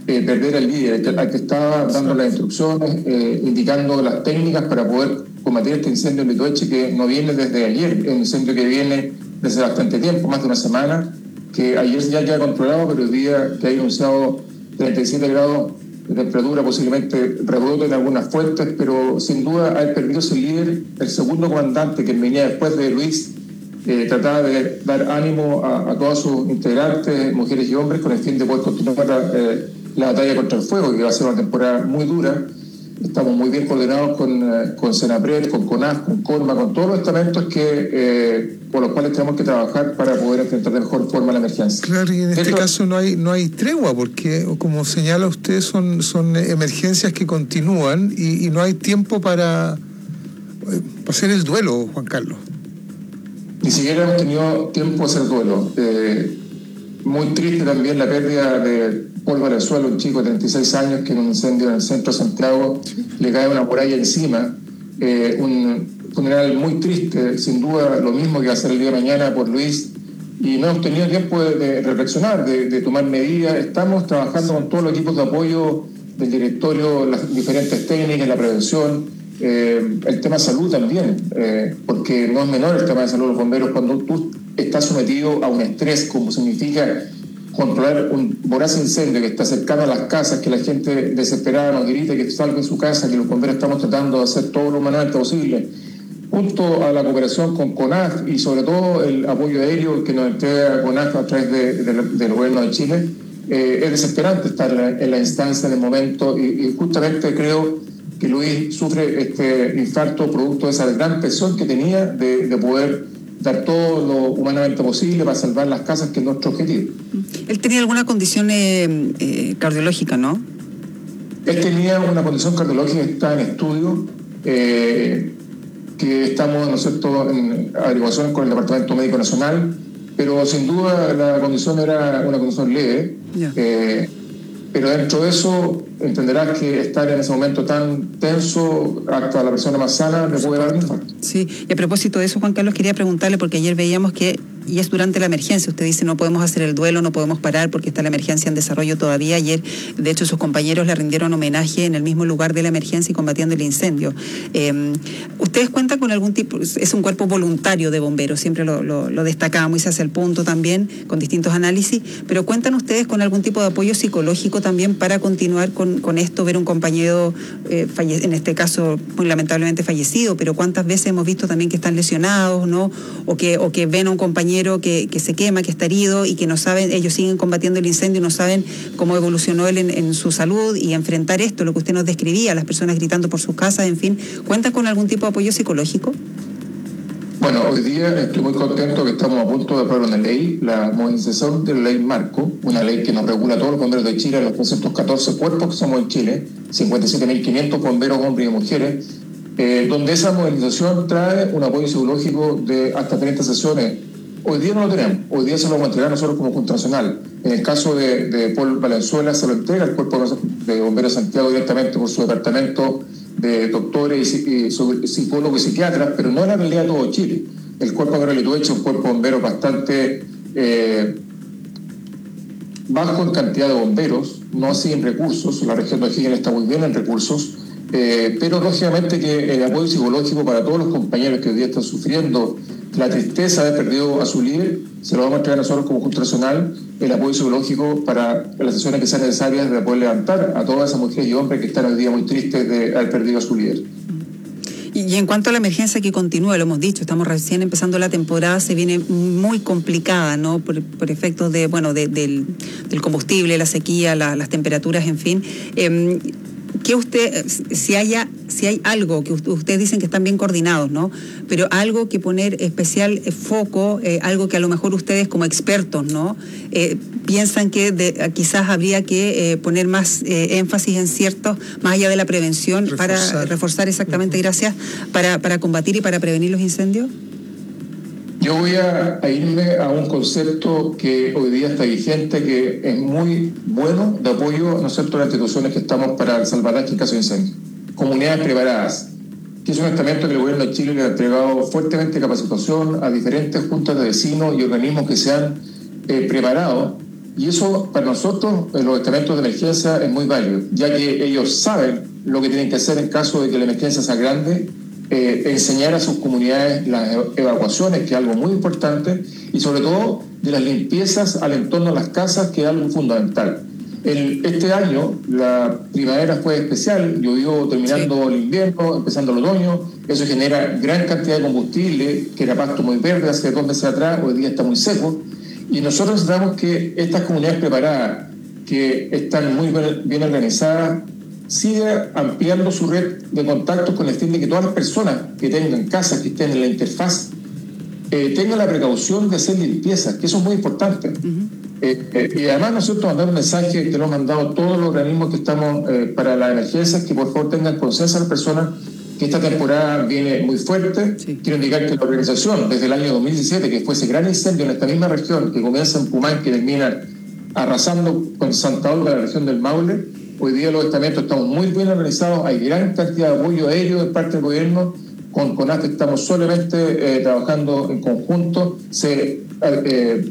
eh, perder al líder, al que estaba dando las instrucciones, eh, indicando las técnicas para poder combatir este incendio en Litueche, que no viene desde ayer, es un incendio que viene desde bastante tiempo, más de una semana, que ayer ya queda controlado, pero el día que ha anunciado treinta y siete grados de temperatura, posiblemente rebrote en algunas fuentes, pero sin duda ha perdido ese líder. El segundo comandante, que venía después de Luis, eh, trataba de dar ánimo a, a todos sus integrantes, mujeres y hombres, con el fin de poder continuar la, eh, la batalla contra el fuego, que va a ser una temporada muy dura. Estamos muy bien coordinados con, eh, con Senapred, con CONAF, con CORMA, con todos los estamentos que, eh, por los cuales tenemos que trabajar para poder enfrentar de mejor forma la emergencia. Claro, y en este Esto, caso no hay no hay tregua, porque como señala usted, son, son emergencias que continúan y, y no hay tiempo para, para hacer el duelo, Juan Carlos. Ni siquiera hemos tenido tiempo de hacer duelo. Eh, muy triste también la pérdida de Paul Valenzuela, un chico de treinta y seis años que en un incendio en el centro de Santiago le cae una muralla encima. Eh, un funeral muy triste, sin duda lo mismo que va a ser el día de mañana por Luis, y no hemos tenido tiempo de, de reflexionar, de, de tomar medidas. Estamos trabajando con todos los equipos de apoyo del directorio, las diferentes técnicas, la prevención, eh, el tema de salud también, eh, porque no es menor el tema de salud de los bomberos cuando tú estás sometido a un estrés, como significa controlar un voraz incendio que está cercano a las casas, que la gente desesperada nos grita que salga en su casa, que los bomberos estamos tratando de hacer todo lo humanamente posible, junto a la cooperación con CONAF y sobre todo el apoyo aéreo que nos entrega CONAF a través de, de, del gobierno de Chile. Eh, es desesperante estar en la, en la instancia en el momento y, y justamente creo que Luis sufre este infarto producto de esa gran presión que tenía de, de poder dar todo lo humanamente posible para salvar las casas, que es nuestro objetivo. Él tenía alguna condición eh, eh, cardiológica, ¿no? Él tenía una condición cardiológica que está en estudio, eh, que estamos, ¿no es cierto?, en averiguación con el Departamento Médico Nacional, pero sin duda la condición era una condición leve. Yeah. Eh, pero dentro de eso entenderás que estar en ese momento tan tenso hasta la persona más sana le puede dar un infarto. Sí, y a propósito de eso, Juan Carlos, quería preguntarle, porque ayer veíamos que, y es durante la emergencia, usted dice no podemos hacer el duelo, no podemos parar porque está la emergencia en desarrollo todavía. Ayer, de hecho, sus compañeros le rindieron homenaje en el mismo lugar de la emergencia y combatiendo el incendio. Eh, ¿Ustedes cuentan con algún tipo, es un cuerpo voluntario de bomberos, siempre lo, lo, lo destacamos y se hace el punto también con distintos análisis, pero cuentan ustedes con algún tipo de apoyo psicológico también para continuar con, con esto, ver un compañero, eh, falle- en este caso muy lamentablemente fallecido, pero cuántas veces hemos visto también que están lesionados, ¿no? O que, o que ven a un compañero Que, que se quema, que está herido y que no saben, ellos siguen combatiendo el incendio y no saben cómo evolucionó él en, en su salud y enfrentar esto, lo que usted nos describía, las personas gritando por sus casas, en fin. ¿Cuentan con algún tipo de apoyo psicológico? Bueno, hoy día estoy muy contento que estamos a punto de aprobar una ley, la modernización de la ley Marco, una ley que nos regula a todos los bomberos de Chile, los trescientos catorce cuerpos que somos en Chile, cincuenta y siete mil quinientos bomberos, hombres y mujeres, eh, donde esa modernización trae un apoyo psicológico de hasta treinta sesiones. Hoy día no lo tenemos, hoy día se lo vamos a entregar nosotros como Junta Nacional. En el caso de, de Paul Valenzuela se lo entrega al Cuerpo de Bomberos de Santiago directamente por su departamento de doctores y, y psicólogos y psiquiatras, pero no es la realidad de todo Chile. El Cuerpo de Bomberos de Litueche es un cuerpo de bomberos bastante eh, bajo en cantidad de bomberos, no así en recursos. La región de O'Higgins está muy bien en recursos, eh, pero lógicamente que el apoyo psicológico para todos los compañeros que hoy día están sufriendo la tristeza de haber perdido a su líder, se lo vamos a entregar a nosotros como Junta Nacional, el apoyo psicológico para las sesiones que sean necesarias de poder levantar a todas esas mujeres y hombres que están hoy día muy tristes de haber perdido a su líder. Y en cuanto a la emergencia que continúa, lo hemos dicho, estamos recién empezando la temporada, se viene muy complicada, ¿no? Por, por efectos de, bueno, de, del, del combustible, la sequía, la, las temperaturas, en fin. Eh, que usted, si haya, si hay algo que ustedes dicen que están bien coordinados, ¿no? Pero algo que poner especial foco, eh, algo que a lo mejor ustedes como expertos, ¿no? Eh, piensan que de, quizás habría que eh, poner más eh, énfasis en ciertos, más allá de la prevención, reforzar. para reforzar exactamente, uh-huh. gracias, para, para combatir y para prevenir los incendios. Yo voy a, a irme a un concepto que hoy día está vigente, que es muy bueno de apoyo, ¿no es cierto?, a las instituciones que estamos para el salvataje en caso de incendio. Comunidades preparadas, que es un estamento que el gobierno de Chile le ha entregado fuertemente capacitación a diferentes juntas de vecinos y organismos que se han eh, preparado Y eso para nosotros, en los estamentos de emergencia, es muy válido, ya que ellos saben lo que tienen que hacer en caso de que la emergencia sea grande, eh, enseñar a sus comunidades las evacuaciones, que es algo muy importante, y sobre todo de las limpiezas al entorno de las casas, que es algo fundamental. El, este año la primavera fue especial, llovió terminando sí. el invierno, empezando el otoño, eso genera gran cantidad de combustible, que era pasto muy verde hace dos meses atrás, hoy día está muy seco, y nosotros necesitamos que estas comunidades preparadas, que están muy bien, bien organizadas, siga ampliando su red de contactos con el fin de que todas las personas que tengan casas, que estén en la interfaz, eh, tengan la precaución de hacer limpiezas, que eso es muy importante. Uh-huh. Eh, eh, y además nosotros mandamos un mensaje que lo hemos mandado todos los organismos que estamos eh, para las emergencias, que por favor tengan conciencia a las personas que esta temporada viene muy fuerte. Sí. Quiero indicar que la organización desde el año dos mil diecisiete, que fue ese gran incendio en esta misma región, que comienza en Pumán, que termina arrasando con Santa Olga, la región del Maule, hoy día los estamentos estamos muy bien organizados, hay gran cantidad de apoyo aéreo de parte del gobierno. Con CONAF estamos solamente eh, trabajando en conjunto. Se eh,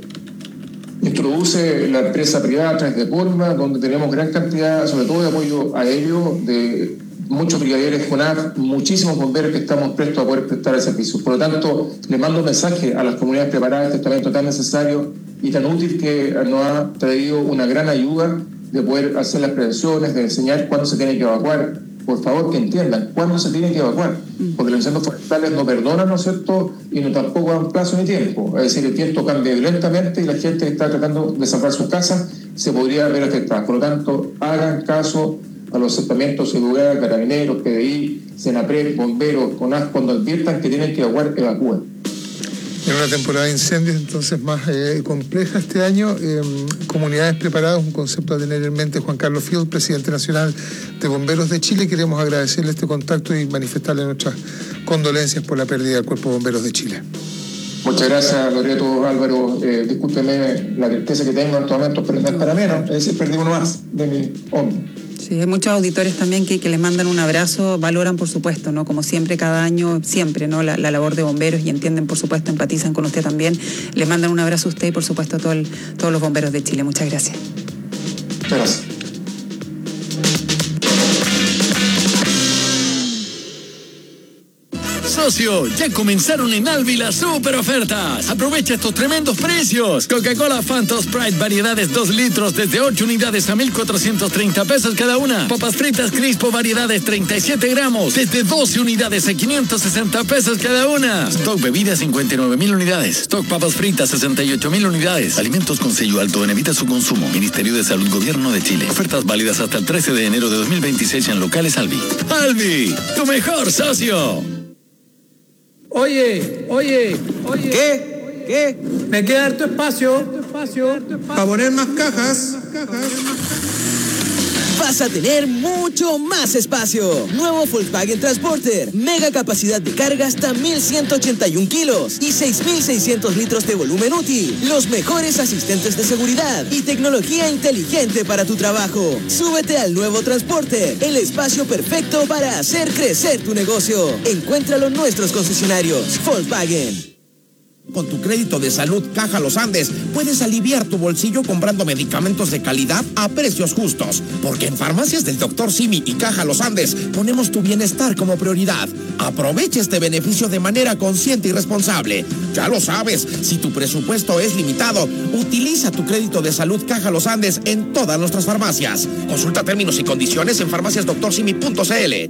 introduce la empresa privada a través de Porma, donde tenemos gran cantidad, sobre todo de apoyo aéreo, de muchos brigadieres CONAF, muchísimos bomberos que estamos prestos a poder prestar el servicio. Por lo tanto, le mando un mensaje a las comunidades preparadas de este estamento tan necesario y tan útil, que nos ha traído una gran ayuda de poder hacer las prevenciones, de enseñar cuándo se tiene que evacuar. Por favor, que entiendan cuándo se tiene que evacuar, porque los incendios forestales no perdonan, ¿no es cierto?, y no tampoco dan plazo ni tiempo. Es decir, el tiempo cambia violentamente y la gente que está tratando de salvar sus casas se podría ver afectada. Por lo tanto, hagan caso a los asentamientos de seguridad, carabineros, P D I, Senapred, bomberos, CONAF, cuando adviertan que tienen que evacuar, evacúen. En una temporada de incendios entonces más eh, compleja este año, eh, comunidades preparadas, un concepto a tener en mente. Juan Carlos Field, presidente nacional de Bomberos de Chile, queremos agradecerle este contacto y manifestarle nuestras condolencias por la pérdida del Cuerpo de Bomberos de Chile. Muchas gracias, Loreto, Álvaro. Eh, discúlpeme la tristeza que tengo en estos momentos, pero no es para menos, es decir, perdí uno más de mi hombro. Sí, hay muchos auditores también que, que les mandan un abrazo, valoran por supuesto, ¿no? Como siempre, cada año, siempre, ¿no? La, la labor de bomberos, y entienden, por supuesto, empatizan con usted también. Les mandan un abrazo a usted y por supuesto a todo el, todos los bomberos de Chile. Muchas gracias. Gracias. Socio, ya comenzaron en Alvi las super ofertas. Aprovecha estos tremendos precios. Coca-Cola Fanta Sprite variedades dos litros desde ocho unidades a mil cuatrocientos treinta pesos cada una. Papas fritas Crispo variedades treinta y siete gramos desde doce unidades a quinientos sesenta pesos cada una. Stock bebidas cincuenta y nueve mil unidades. Stock papas fritas sesenta y ocho mil unidades. Alimentos con sello alto en evita su consumo. Ministerio de Salud Gobierno de Chile. Ofertas válidas hasta el trece de enero de dos mil veintiséis en locales Alvi. Alvi, tu mejor socio. Oye, oye, oye. ¿Qué? ¿Qué? Me queda harto espacio, espacio, para poner más cajas. Vas a tener mucho más espacio. Nuevo Volkswagen Transporter. Mega capacidad de carga hasta mil ciento ochenta y un kilos y seis mil seiscientos litros de volumen útil. Los mejores asistentes de seguridad y tecnología inteligente para tu trabajo. Súbete al nuevo Transporter, el espacio perfecto para hacer crecer tu negocio. Encuéntralo en nuestros concesionarios. Volkswagen. Con tu crédito de salud Caja Los Andes puedes aliviar tu bolsillo comprando medicamentos de calidad a precios justos. Porque en farmacias del doctor Simi y Caja Los Andes ponemos tu bienestar como prioridad. Aprovecha este beneficio de manera consciente y responsable. Ya lo sabes, si tu presupuesto es limitado, utiliza tu crédito de salud Caja Los Andes en todas nuestras farmacias. Consulta términos y condiciones en farmacias doctor simi punto c l.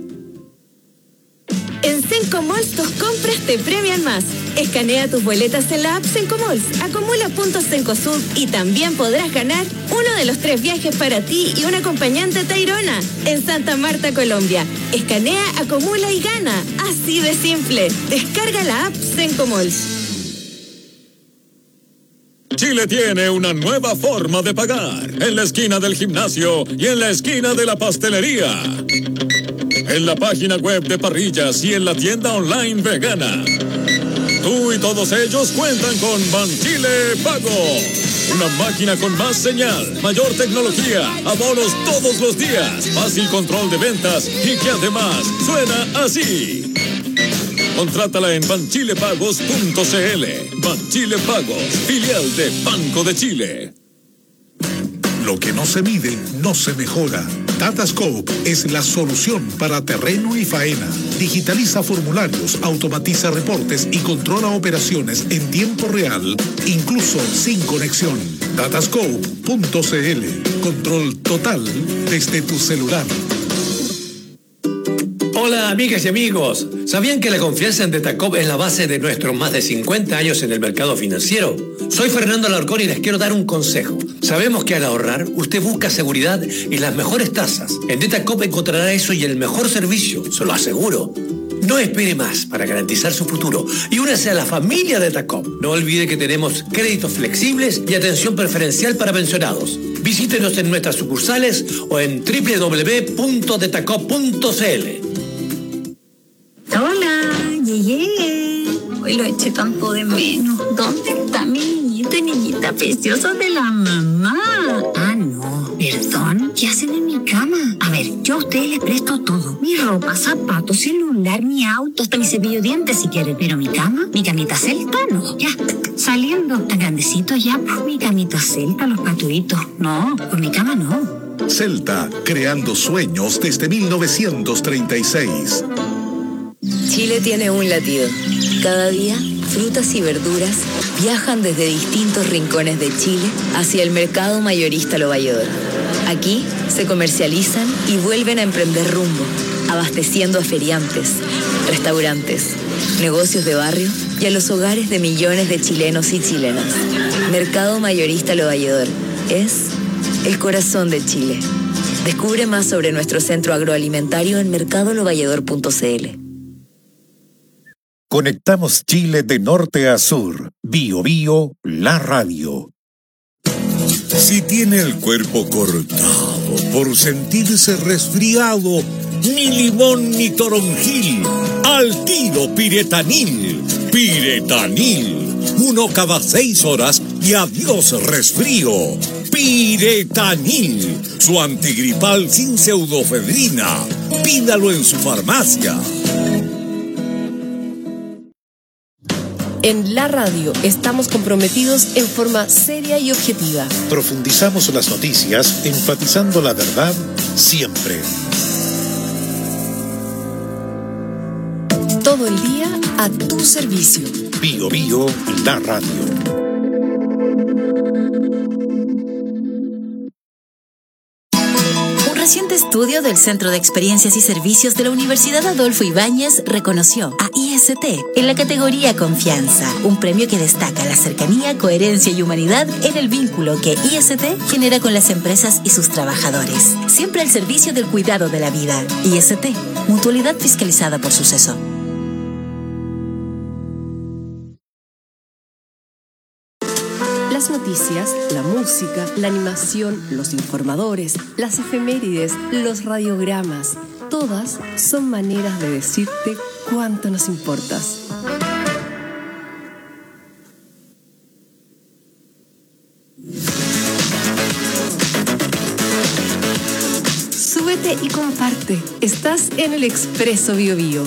En Sencomalls tus compras te premian más. Escanea tus boletas en la app Sencomalls, acumula puntos Cencosud y también podrás ganar uno de los tres viajes para ti y un acompañante a Tayrona en Santa Marta, Colombia. Escanea, acumula y gana. Así de simple. Descarga la app Sencomalls. Chile tiene una nueva forma de pagar. En la esquina del gimnasio y en la esquina de la pastelería. En la página web de Parrillas y en la tienda online vegana. Tú y todos ellos cuentan con Banchile Pago. Una máquina con más señal, mayor tecnología, abonos todos los días, fácil control de ventas y que además suena así. Contrátala en banchilepagos punto c l. Banchile Pagos, filial de Banco de Chile. Lo que no se mide, no se mejora. Datascope es la solución para terreno y faena. Digitaliza formularios, automatiza reportes y controla operaciones en tiempo real, incluso sin conexión. Datascope punto c l. Control total desde tu celular. Hola, amigas y amigos. ¿Sabían que la confianza en Datacop es la base de nuestros más de cincuenta años en el mercado financiero? Soy Fernando Alarcón y les quiero dar un consejo. Sabemos que al ahorrar, usted busca seguridad y las mejores tasas. En Datacop encontrará eso y el mejor servicio, se lo aseguro. No espere más para garantizar su futuro y únase a la familia de Datacop. No olvide que tenemos créditos flexibles y atención preferencial para pensionados. Visítenos en nuestras sucursales o en doble u doble u doble u punto datacop punto c l. Hola, llegué. Hoy lo eché tanto de menos. ¿Dónde está mi niñito y niñita precioso de la mamá? Ah, no. ¿Perdón? ¿Qué hacen en mi cama? A ver, yo a ustedes les presto todo. Mi ropa, zapatos, celular, mi auto, hasta mi cepillo de dientes si quieren. Pero mi cama, mi camita celta, no. Ya, saliendo. Tan grandecito ya, pues mi camita celta, los patuitos. No, pues mi cama no. Celta, creando sueños desde mil novecientos treinta y seis. Chile tiene un latido. Cada día, frutas y verduras viajan desde distintos rincones de Chile hacia el mercado mayorista Lo Valledor. Aquí se comercializan y vuelven a emprender rumbo, abasteciendo a feriantes, restaurantes, negocios de barrio y a los hogares de millones de chilenos y chilenas. Mercado mayorista Lo Valledor es el corazón de Chile. Descubre más sobre nuestro centro agroalimentario en mercado lo valledor punto c l. Conectamos Chile de norte a sur. Bio Bio, la radio. Si tiene el cuerpo cortado por sentirse resfriado, ni limón ni toronjil, al tiro Piretanil. Piretanil. Uno cada seis horas y adiós resfrío. Piretanil. Su antigripal sin pseudofedrina. Pídalo en su farmacia. En la radio estamos comprometidos en forma seria y objetiva. Profundizamos las noticias, enfatizando la verdad siempre. Todo el día a tu servicio. Bio Bio, la radio. Un reciente estudio del Centro de Experiencias y Servicios de la Universidad Adolfo Ibáñez reconoció a I S T en la categoría Confianza, un premio que destaca la cercanía, coherencia y humanidad en el vínculo que I S T genera con las empresas y sus trabajadores, siempre al servicio del cuidado de la vida. I S T, mutualidad fiscalizada por Suceso. Las noticias, la música, la animación, los informadores, las efemérides, los radiogramas, todas son maneras de decirte cuánto nos importas. Súbete y comparte. Estás en el Expreso Bio Bio.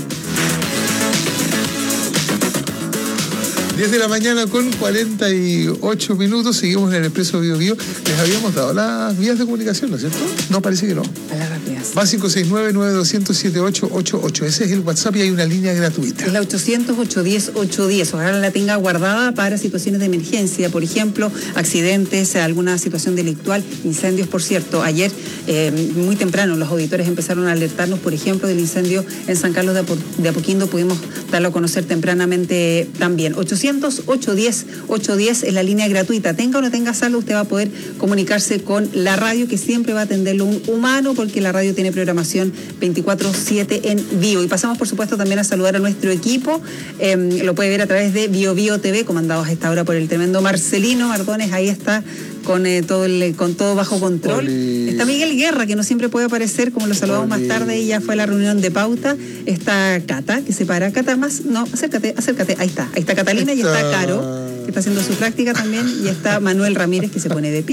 diez de la mañana con cuarenta y ocho minutos, seguimos en el Expreso Bio Bio. Les habíamos dado las vías de comunicación, ¿no es cierto? No, parece que no. A las rápidas. Va cinco seis nueve, nueve dos cero, siete ocho ocho ocho. Ese es el WhatsApp y hay una línea gratuita. Es la ochocientos, ochocientos diez, ochocientos diez. Ojalá la tenga guardada para situaciones de emergencia, por ejemplo, accidentes, alguna situación delictual, incendios, por cierto. Ayer, eh, muy temprano, los auditores empezaron a alertarnos, por ejemplo, del incendio en San Carlos de, Apo de Apoquindo. Pudimos darlo a conocer tempranamente también. ochocientos, ochocientos diez, ochocientos diez es la línea gratuita. Tenga o no tenga saldo, usted va a poder comunicarse con la radio, que siempre va a atenderlo un humano, porque la radio tiene programación veinticuatro siete en vivo. Y pasamos, por supuesto, también a saludar a nuestro equipo. Eh, lo puede ver a través de Bio Bio T V, comandados a esta hora por el tremendo Marcelino Mardones. Ahí está, con, eh, todo, el, con todo bajo control. Oli. Está Miguel Guerra, que no siempre puede aparecer, como lo saludamos Oli. más tarde, y ya fue a la reunión de pauta. Está Cata, que se para. Cata, más, no, acércate, acércate. Ahí está, ahí está Catalina, está... y está Caro, que está haciendo su práctica también, y está Manuel Ramírez, que se pone de pie.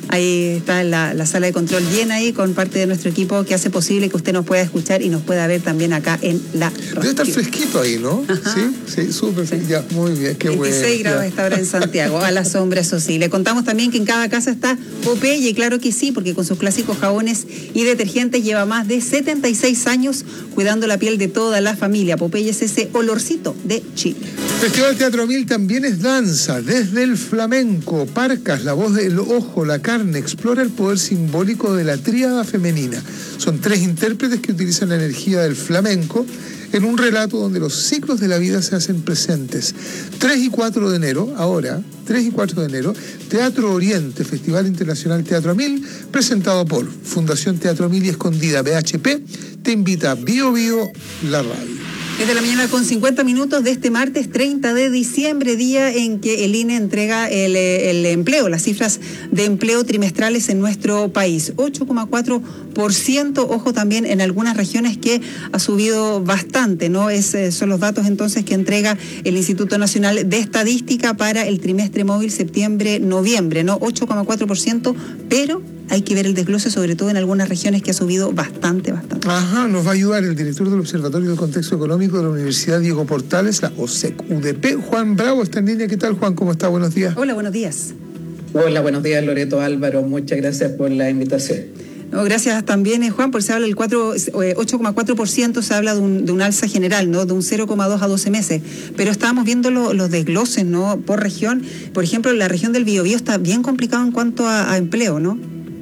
Ahí está la, la sala de control llena ahí con parte de nuestro equipo que hace posible que usted nos pueda escuchar y nos pueda ver también acá en la radio. Debe estar fresquito ahí, ¿no? Ajá. Sí, sí, súper. Sí. Ya, muy bien, qué bueno. veintiséis grados a esta hora en Santiago, a la sombra, eso sí. Le contamos también que en cada casa está Popeye, claro que sí, porque con sus clásicos jabones y detergentes lleva más de setenta y seis años cuidando la piel de toda la familia. Popeye es ese olorcito de Chile. Festival Teatro Mil también es danza, desde el flamenco, Parcas, la voz del ojo, la carne, explora el poder simbólico de la tríada femenina. Son tres intérpretes que utilizan la energía del flamenco en un relato donde los ciclos de la vida se hacen presentes. tres y cuatro de enero, ahora, tres y cuatro de enero, Teatro Oriente, Festival Internacional Teatro Mil, presentado por Fundación Teatro Mil y Escondida B H P, te invita a Bio Bio, la radio. Desde la mañana con cincuenta minutos de este martes treinta de diciembre, día en que el I N E entrega el, el empleo, las cifras de empleo trimestrales en nuestro país. ocho coma cuatro por ciento, ojo también en algunas regiones que ha subido bastante, ¿no? Es, son los datos entonces que entrega el Instituto Nacional de Estadística para el trimestre móvil septiembre-noviembre, ¿no? ocho coma cuatro por ciento, pero hay que ver el desglose, sobre todo en algunas regiones que ha subido bastante, bastante. Ajá, nos va a ayudar el director del Observatorio del Contexto Económico de la Universidad Diego Portales, la O S E C U D P, Juan Bravo, está en línea. ¿Qué tal, Juan? ¿Cómo está? Buenos días. Hola, buenos días. Hola, buenos días, Loreto, Álvaro. Muchas gracias por la invitación. No, gracias también, eh, Juan, porque se habla del ocho coma cuatro por ciento, se habla de un, de un alza general, ¿no? De un cero coma dos a doce meses. Pero estábamos viendo lo, los desgloses, ¿no? Por región. Por ejemplo, la región del Biobío está bien complicado en cuanto a, a empleo, ¿no?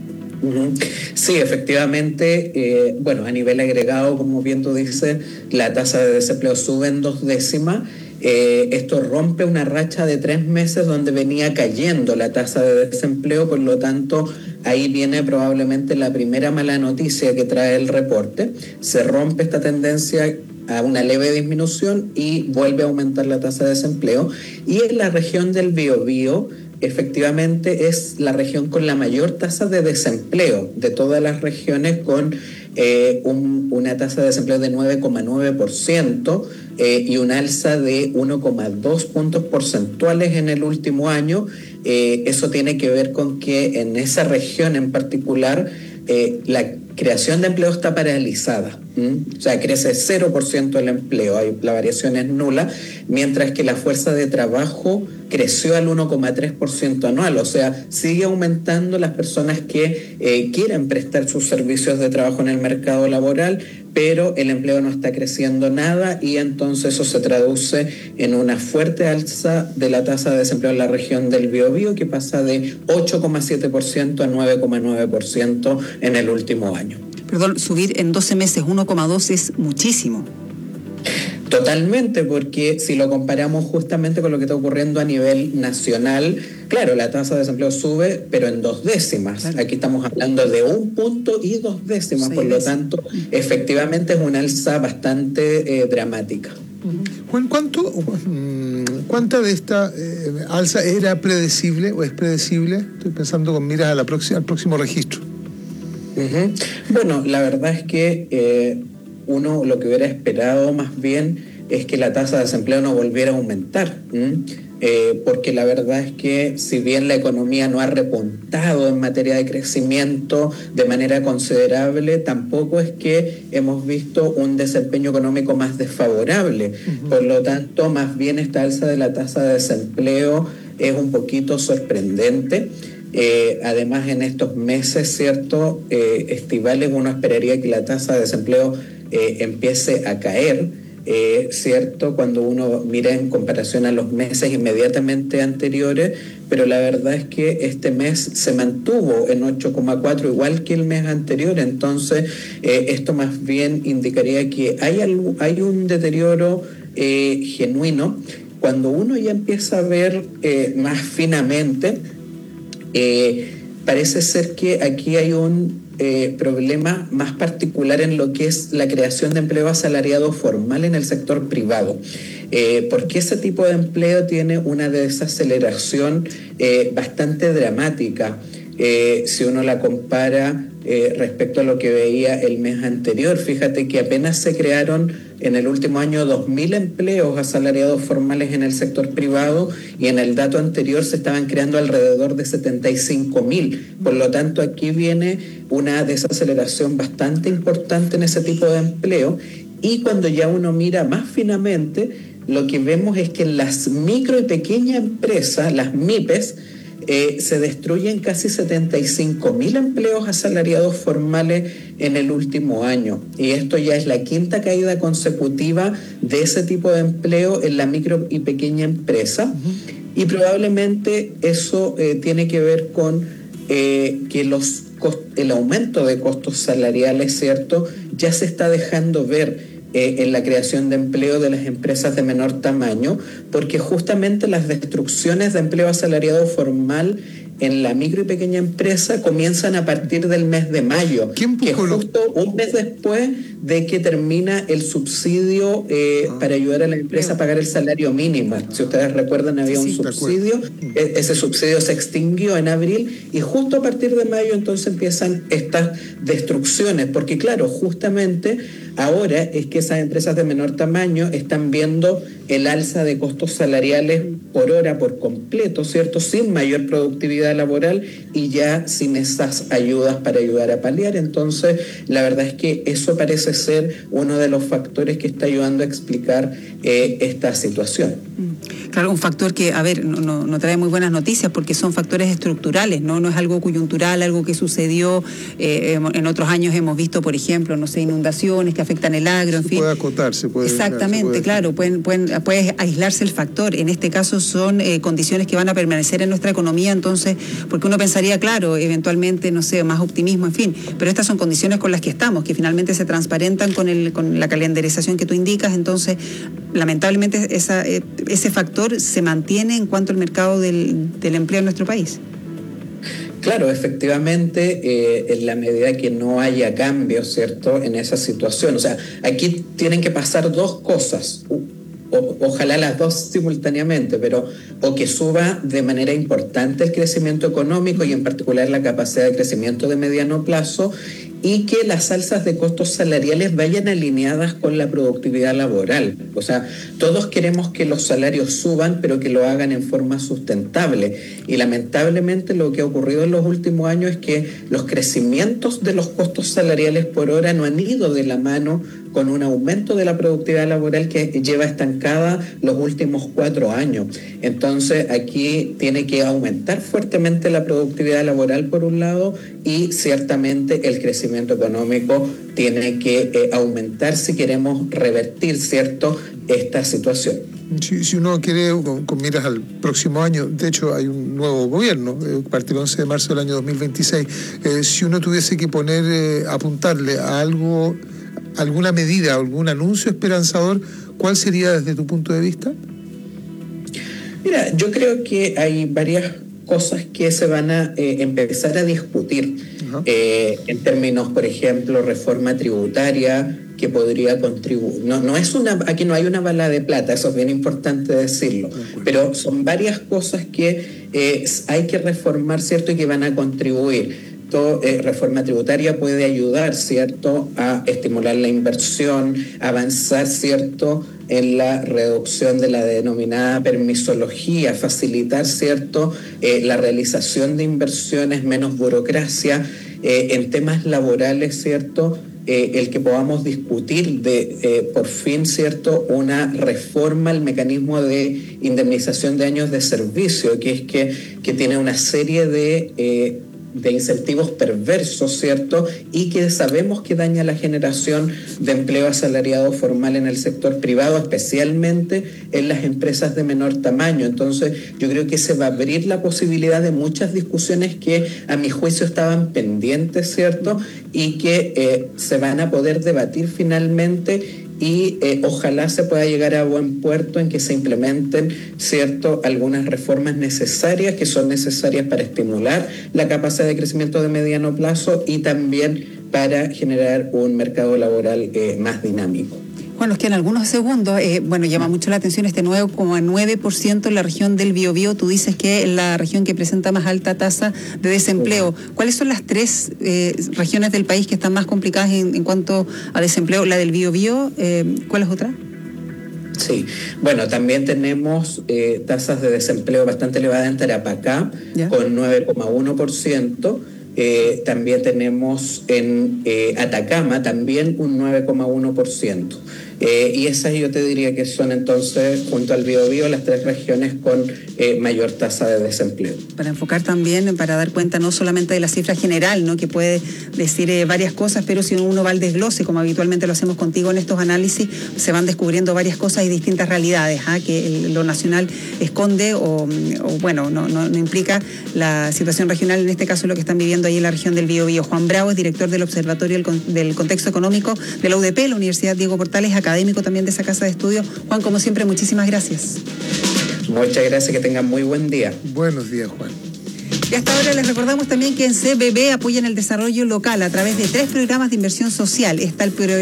Sí, efectivamente, eh, bueno, a nivel agregado, como bien tú dices, la tasa de desempleo sube en dos décimas. Eh, esto rompe una racha de tres meses donde venía cayendo la tasa de desempleo, por lo tanto, ahí viene probablemente la primera mala noticia que trae el reporte. Se rompe esta tendencia a una leve disminución y vuelve a aumentar la tasa de desempleo. Y en la región del Biobío, efectivamente es la región con la mayor tasa de desempleo de todas las regiones, con eh, un, una tasa de desempleo de nueve coma nueve por ciento eh, y un alza de uno coma dos puntos porcentuales en el último año. Eh, eso tiene que ver con que en esa región en particular eh, la creación de empleo está paralizada. ¿Mm? O sea, crece cero por ciento el empleo, hay, la variación es nula, mientras que la fuerza de trabajo creció al uno coma tres por ciento anual, o sea, sigue aumentando las personas que eh, quieren prestar sus servicios de trabajo en el mercado laboral, pero el empleo no está creciendo nada y entonces eso se traduce en una fuerte alza de la tasa de desempleo en la región del Biobío, que pasa de ocho coma siete por ciento a nueve coma nueve por ciento en el último año. Perdón, subir en doce meses uno coma dos es muchísimo. Totalmente, porque si lo comparamos justamente con lo que está ocurriendo a nivel nacional, claro, la tasa de desempleo sube, pero en dos décimas. Claro. Aquí estamos hablando de un punto y dos décimas, sí, por lo tanto, efectivamente es una alza bastante eh, dramática. Juan, ¿cuánto, ¿cuánta de esta eh, alza era predecible o es predecible? Estoy pensando con miras a la próxima, al próximo registro. Uh-huh. Bueno, la verdad es que eh, uno lo que hubiera esperado más bien es que la tasa de desempleo no volviera a aumentar, eh, porque la verdad es que si bien la economía no ha repuntado en materia de crecimiento de manera considerable, tampoco es que hemos visto un desempeño económico más desfavorable. Uh-huh. Por lo tanto, más bien esta alza de la tasa de desempleo es un poquito sorprendente. Eh, además, en estos meses, ¿cierto?, eh, estivales, uno esperaría que la tasa de desempleo eh, empiece a caer, eh, ¿cierto?, cuando uno mira en comparación a los meses inmediatamente anteriores, pero la verdad es que este mes se mantuvo en ocho coma cuatro, igual que el mes anterior. Entonces, eh, esto más bien indicaría que hay, algo, hay un deterioro eh, genuino. Cuando uno ya empieza a ver eh, más finamente, Eh, parece ser que aquí hay un eh, problema más particular en lo que es la creación de empleo asalariado formal en el sector privado, eh, porque ese tipo de empleo tiene una desaceleración eh, bastante dramática. Eh, si uno la compara eh, respecto a lo que veía el mes anterior. Fíjate que apenas se crearon en el último año dos mil empleos asalariados formales en el sector privado y en el dato anterior se estaban creando alrededor de setenta y cinco mil. Por lo tanto, aquí viene una desaceleración bastante importante en ese tipo de empleo. Y cuando ya uno mira más finamente, lo que vemos es que en las micro y pequeñas empresas, las MIPES, eh, se destruyen casi setenta y cinco mil empleos asalariados formales en el último año. Y esto ya es la quinta caída consecutiva de ese tipo de empleo en la micro y pequeña empresa. Uh-huh. Y probablemente eso eh, tiene que ver con eh, que los el aumento de costos salariales, ¿cierto?, ya se está dejando ver Eh, en la creación de empleo de las empresas de menor tamaño, porque justamente las destrucciones de empleo asalariado formal en la micro y pequeña empresa comienzan a partir del mes de mayo, que es justo un mes después de que termina el subsidio eh, ah. para ayudar a la empresa a pagar el salario mínimo. Si ustedes recuerdan, había sí, un sí, subsidio, e- ese subsidio se extinguió en abril y justo a partir de mayo entonces empiezan estas destrucciones, porque claro, justamente ahora es que esas empresas de menor tamaño están viendo el alza de costos salariales por hora por completo, ¿cierto?, sin mayor productividad laboral y ya sin esas ayudas para ayudar a paliar. Entonces, la verdad es que eso parece ser uno de los factores que está ayudando a explicar eh, esta situación. Claro, un factor que, a ver, no, no, no trae muy buenas noticias porque son factores estructurales, ¿no? No es algo coyuntural, algo que sucedió eh, en otros años. Hemos visto, por ejemplo, no sé, inundaciones que afectan el agro, en se fin. Puede acotar, se puede... Exactamente, se puede... claro, pueden, pueden, puede aislarse el factor. En este caso son eh, condiciones que van a permanecer en nuestra economía, entonces, porque uno pensaría, claro, eventualmente, no sé, más optimismo, en fin, pero estas son condiciones con las que estamos, que finalmente se transparentan con, el, con la calendarización que tú indicas, entonces, lamentablemente, esa, eh, ese factor se mantiene en cuanto al mercado del, del empleo en nuestro país. Claro, efectivamente, eh, en la medida que no haya cambios, ¿cierto?, en esa situación. O sea, aquí tienen que pasar dos cosas. O, ojalá las dos simultáneamente, pero o que suba de manera importante el crecimiento económico y en particular la capacidad de crecimiento de mediano plazo, y que las alzas de costos salariales vayan alineadas con la productividad laboral. O sea, todos queremos que los salarios suban, pero que lo hagan en forma sustentable. Y lamentablemente lo que ha ocurrido en los últimos años es que los crecimientos de los costos salariales por hora no han ido de la mano con un aumento de la productividad laboral que lleva estancada los últimos cuatro años. Entonces, aquí tiene que aumentar fuertemente la productividad laboral por un lado y ciertamente el crecimiento económico tiene que eh, aumentar si queremos revertir, ¿cierto?, esta situación. Si, si uno quiere, con, con miras al próximo año, de hecho hay un nuevo gobierno, eh, a partir del once de marzo del año dos mil veintiséis, eh, si uno tuviese que poner, eh, apuntarle a algo, alguna medida, algún anuncio esperanzador, ¿cuál sería desde tu punto de vista? Mira, yo creo que hay varias cosas que se van a eh, empezar a discutir uh-huh. eh, en términos, por ejemplo, reforma tributaria que podría contribuir. No, no es una, aquí no hay una bala de plata, eso es bien importante decirlo, uh-huh. pero son varias cosas que eh, hay que reformar, ¿cierto?, y que van a contribuir. Todo, eh, reforma tributaria puede ayudar, ¿cierto?, a estimular la inversión, avanzar, ¿cierto?, en la reducción de la denominada permisología, facilitar, ¿cierto?, eh, la realización de inversiones, menos burocracia, eh, en temas laborales, ¿cierto?, eh, el que podamos discutir de, eh, por fin, ¿cierto?, una reforma al mecanismo de indemnización de años de servicio, que es que, que tiene una serie de... Eh, de incentivos perversos, ¿cierto?, y que sabemos que daña la generación de empleo asalariado formal en el sector privado, especialmente en las empresas de menor tamaño. Entonces, yo creo que se va a abrir la posibilidad de muchas discusiones que, a mi juicio, estaban pendientes, ¿cierto?, y que eh, se van a poder debatir finalmente y eh, ojalá se pueda llegar a buen puerto en que se implementen, ¿cierto?, algunas reformas necesarias que son necesarias para estimular la capacidad de crecimiento de mediano plazo y también para generar un mercado laboral eh, más dinámico. Bueno, nos quedan algunos segundos. Eh, bueno, llama mucho la atención este nueve coma nueve por ciento en la región del Biobío. Tú dices que es la región que presenta más alta tasa de desempleo. ¿Cuáles son las tres eh, regiones del país que están más complicadas en, en cuanto a desempleo? La del Biobío, eh, ¿cuál es otra? Sí, bueno, también tenemos eh, tasas de desempleo bastante elevadas en Tarapacá, ¿ya?, con nueve coma uno por ciento. Eh, también tenemos en eh, Atacama también un nueve coma uno por ciento. Eh, y esas yo te diría que son entonces, junto al Biobío, las tres regiones con eh, mayor tasa de desempleo. Para enfocar también, para dar cuenta no solamente de la cifra general, ¿no?, que puede decir eh, varias cosas, pero si uno va al desglose, como habitualmente lo hacemos contigo en estos análisis, se van descubriendo varias cosas y distintas realidades, ¿ah?, que el, lo nacional esconde o, o bueno, no, no, no implica la situación regional, en este caso lo que están viviendo ahí en la región del Biobío. Juan Bravo es director del Observatorio del, Con, del Contexto Económico de la U D P, la Universidad Diego Portales, académico también de esa casa de estudio. Juan, como siempre, muchísimas gracias. Muchas gracias, que tengan muy buen día. Buenos días, Juan. Y hasta ahora les recordamos también que en C B B apoyan el desarrollo local a través de tres programas de inversión social. Está el